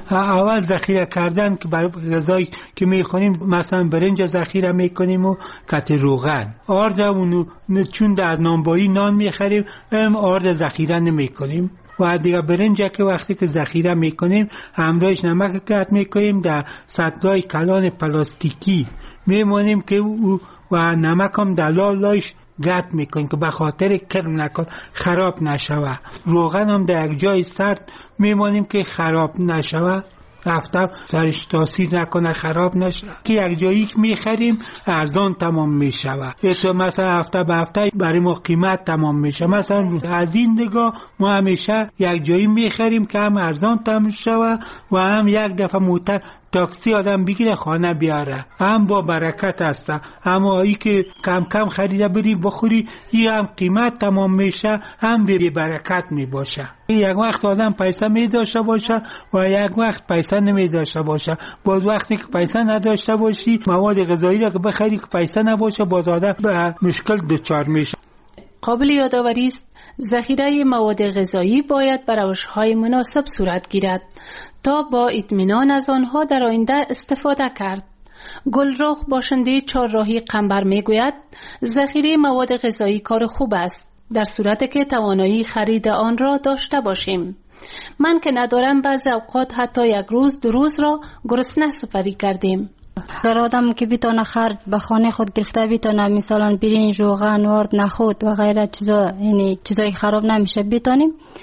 اول ذخیره کردن که برای غذایی که میخوریم، مثلا برنج ذخیره میکنیم و قطع روغن، آرد اونو چون در نانبایی نان میخریم آرد ذخیره نمیکنیم و دیگه برنج که وقتی که ذخیره میکنیم همراهش نمک قطع میکنیم در سطلای کلان پلاستیکی میمونیم که او و نمک هم در لایش گرد میکنیم که به خاطر کرم نکن خراب نشوه. روغن هم در یک جای سرد میمونیم که خراب نشوه، هفته سرش تاثیر نکنه خراب نشه، که یک جایی میخریم ارزان تمام میشوه. تو مثلا هفته به هفته برای ما قیمت تمام میشه. مثلا از این نگاه ما همیشه یک جایی میخریم که هم ارزان تمام شوه و هم یک دفعه موتر تاکسی آدم بگیره خانه بیاره، هم با برکت هسته. اما ای که کم کم خریده بری بخوری، این هم قیمت تمام میشه، هم بی برکت می باشه. یک وقت آدم پیسه می داشته باشه و یک وقت پیسه نمی داشته باشه. باز وقتی که پیسه نداشته باشی، مواد غذایی را که بخری که پیسه نباشه، باز آدم به مشکل دچار میشه. قابل یادآوری است ذخیره مواد غذایی باید بر روش‌های مناسب صورت گیرد تا با اطمینان از آنها در آینده استفاده کرد. گلرخ، باشنده چهارراهی قنبر میگوید ذخیره مواد غذایی کار خوب است در صورتی که توانایی خرید آن را داشته باشیم. من که ندارم بعض اوقات حتی یک روز 2 روز را گرسنه سپری کردیم. در آدم که بتونه خرج به خانه خود گرفته بتونه، مثلا برنج، روغن، آرد، نخود و غیره چیزا، یعنی چیزای خراب نمیشه بتونیم،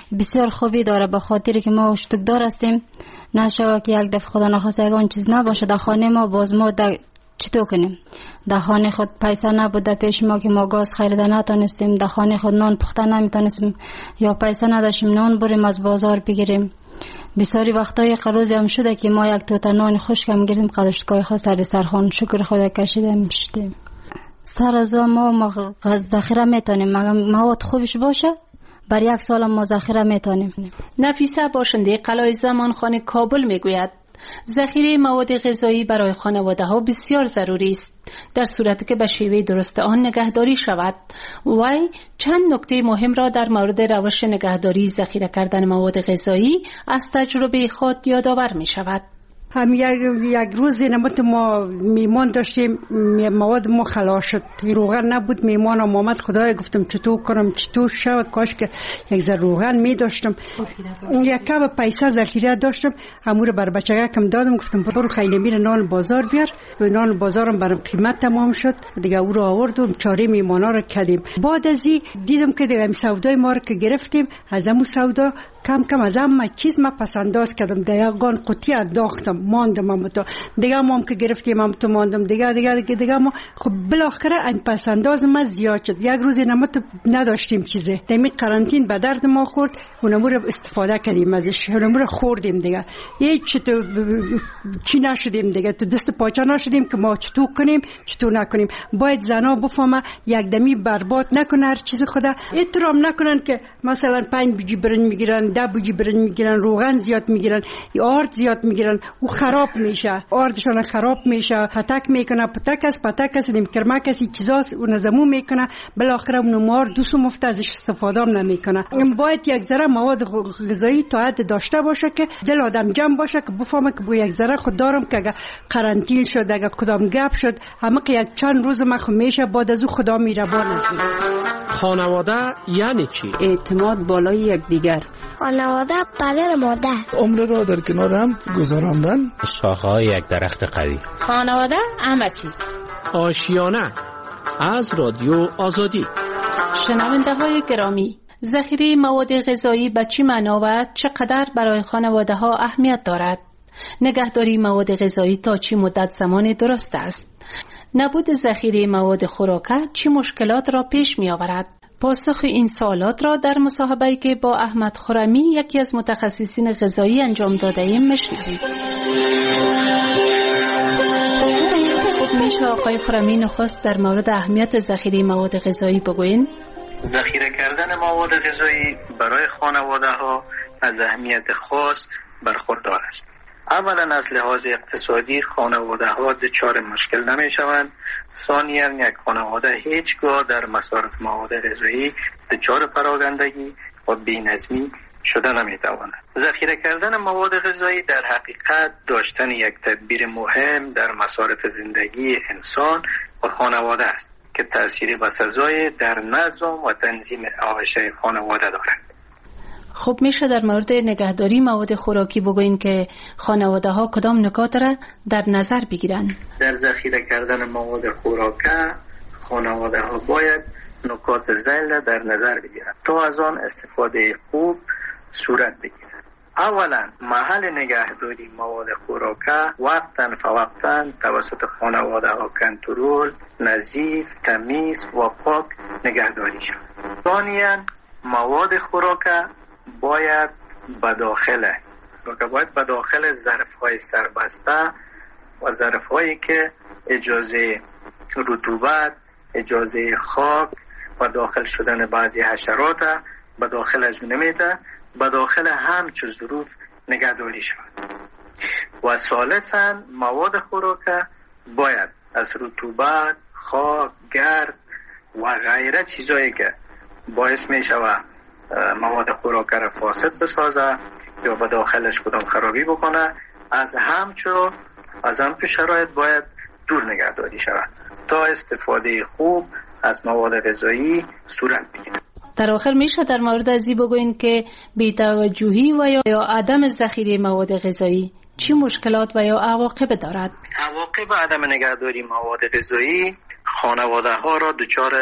بسیار خوبی داره، به خاطر که ما اشتکدار هستیم. نشود که یک دفعه خدا نخواسته یگان چیز نباشه در خانه ما، باز ما چطور کنیم؟ در خانه خود پیسه نبوده پیش ما که ما گاز خریده نتونستیم، در خانه خود نان پخته نمیتونستیم، یا پیسه نداشتیم نان بریم از بازار بگیریم. بسیاری وقتای قروزی هم شده که ما یک توت نان خشک هم گیریم، قدشتکای خود سر سرخان شکر خدا کشیدیم شدیم. سر از ما ذخیره میتونیم، مواد خوبش باشه بر یک سال ما ذخیره میتونیم. نفیسه باشنده قلعه زمانخانه کابل میگوید ذخیره مواد غذایی برای خانواده ها بسیار ضروری است در صورتی که به شیوه درست آن نگهداری شود. وی چند نکته مهم را در مورد روش نگهداری ذخیره کردن مواد غذایی از تجربه خود یادآور می شود. هم یک روز ما میمان داشتیم، مواد ما خلاص شد، روغن نبود، میمانم آمد، خدایا گفتم چطور کنم چطور شود، کاش که یک ذره روغن می داشتم، یک کم پیسه ذخیره داشتم، همون بر بچگه کم دادم، گفتم برو خیلی میره نان بازار بیار. نان بازارم برام قیمت تمام شد دیگه، او رو آوردم چاره میمانا رو کردیم. بعد از این دیدم که دیگه سودای ما رو که گرفتیم، از همون سودا کم کم از همه چیز ما پس انداز کردم، دیگه گان قطعی انداختم ماندم، هم تو دیگه ما هم که گرفتیم هم تو ماندم دیگه ما خب بالاخره این پس انداز ما زیاد شد. یک روزی نمت نداشتیم چیزه، دمی قرنطین به درد ما خورد، اونمو رو استفاده کردیم ازش، اونمو رو خوردیم دیگه، هیچ چی نشدیم دیگه، تو دست پاچه نشدیم که ما چطور کنیم چطور نکنیم. باید زنا بفهمه یک دمی برباد نکنه هر چیز خدا، احترام نکنن که مثلا 5 بوجی برنج میگیرن، 10 بوجی برنج میگیرن، روغن زیاد میگیرن، آرد زیاد میگیرن، او خراب میشه، آردشون خراب میشه، پتک میکنه، پتک است کرمک است چیزاست اون زمو میکنه، بالاخره اون مار دوسو مفت ازش استفاده هم نمیکنه. باید یک ذره مواد غذایی تاعت داشته باشه که دل آدم جمع باشه که بفهمه که با یک ذره خود دارم که اگه قرنطین شد، اگه کدام گپ شد، همه که یک چند روز ما میشه بعد از او خدا میربان است. خانواده یعنی چی؟ اعتماد بالای یکدیگر. خانواده پدر مادر. عمر را در کنار هم گذراندن. شاخه‌های یک درخت قوی. خانواده همه چیز. آشیانه از رادیو آزادی. شنونده های گرامی، ذخیره مواد غذایی به چه معنا و چقدر برای خانواده ها اهمیت دارد؟ نگهداری مواد غذایی تا چه مدت زمان درست است؟ نبود ذخیره مواد خوراکه چه مشکلات را پیش می آورد؟ پاسخ این سوالات را در مصاحبه‌ای که با احمد خرمی یکی از متخصصین غذایی انجام داده ایم میشنوید. میشه آقای خرمی نخست در مورد اهمیت ذخیره مواد غذایی بگوین؟ ذخیره کردن مواد غذایی برای خانواده ها از اهمیت خاص برخوردار است. اولا از لحاظ اقتصادی خانواده ها دچار مشکل نمی شوند. ثانیاً یک خانواده هیچگاه در مصرف مواد غذایی دچار پراگندگی و بی‌نظمی شده نمی تواند. ذخیره کردن مواد غذایی در حقیقت داشتن یک تدبیر مهم در مصارف زندگی انسان و خانواده است که تأثیری بسزای در نظم و تنظیم عایشه خانواده دارد. خب میشه در مورد نگهداری مواد خوراکی بگوین که خانواده ها کدام نکات را در نظر بگیرن؟ در ذخیره کردن مواد خوراکی خانواده ها باید نکات ذیل در نظر بگیرند تا از آن استفاده خوب صورت بگیرد. اولا محل نگهداری مواد خوراکی وقتاً فوقتاً توسط خانواده ها کنترل، نظیف، تمیز و پاک نگهداری شود. ثانیاً مواد خوراکی باید به داخل ظرف‌های سربسته و ظرف‌هایی که اجازه رطوبت، اجازه خاک و داخل شدن بعضی حشرات به داخلش نمیده، به داخل همچو ظروف نگهداری شود. و ثالثاً مواد خوراکی باید از رطوبت، خاک، گرد و غیره چیزایی که باعث می شود مواد خوراکی را فاسد بسازه یا به داخلش کدام خرابی بکنه از همچو شرایط باید دور نگهداری شود تا استفاده خوب از مواد غذایی صورت بگیرد. در آخر میشه در مورد ازی بگوین که بی‌توجهی و یا عدم ذخیره مواد غذایی چی مشکلات و یا عواقب دارد؟ عواقب عدم نگهداری مواد غذایی خانواده ها را دچار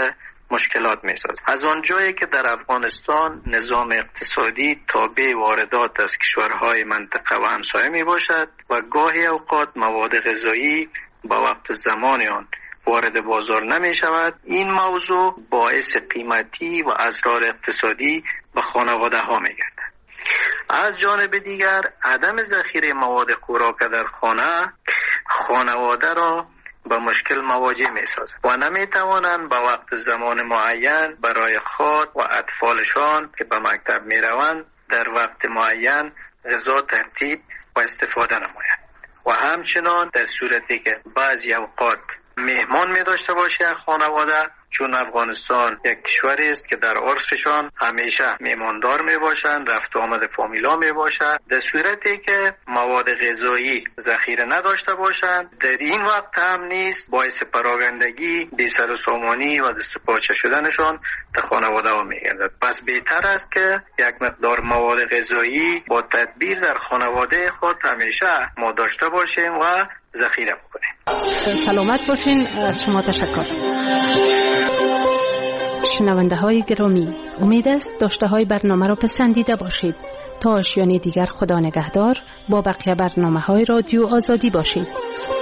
مشکلات میسازد. از آنجایی که در افغانستان نظام اقتصادی تابع واردات از کشورهای منطقه و همسایه می باشد و گاهی اوقات مواد غذایی با وقت زمان آن وارد بازار نمی شود، این موضوع باعث قیمتی و اضرار اقتصادی به خانواده ها می گردد. از جانب دیگر عدم ذخیره مواد خوراک در خانواده را با مشکل مواجه می سازد و نمی توانند با وقت زمان معین برای خود و اطفالشان که به مکتب می روند در وقت معین غذا ترتیب و استفاده نمایند و همچنان در صورتی که بعضی اوقات مهمان می داشته باشه خانواده، چون افغانستان یک کشوری است که در عرفشان همیشه میماندار می باشند، رفت و آمد فامیلا می باشند، در صورتی که مواد غذایی ذخیره نداشته باشند در این وقت هم نیست باعث پراگندگی، بی سر و سامانی و دست و پاچه شدنشان در خانواده ها می گردد. پس بهتر است که یک مقدار مواد غذایی با تدبیر در خانواده خود همیشه ما داشته باشیم و ذخیره بکنیم. سلامت باشین. از شما تشکر. شنونده های گرامی، امید است داشته های برنامه را پسندیده باشید. تا آشیانه دیگر خدا نگهدار. با بقیه برنامه های رادیو آزادی باشید.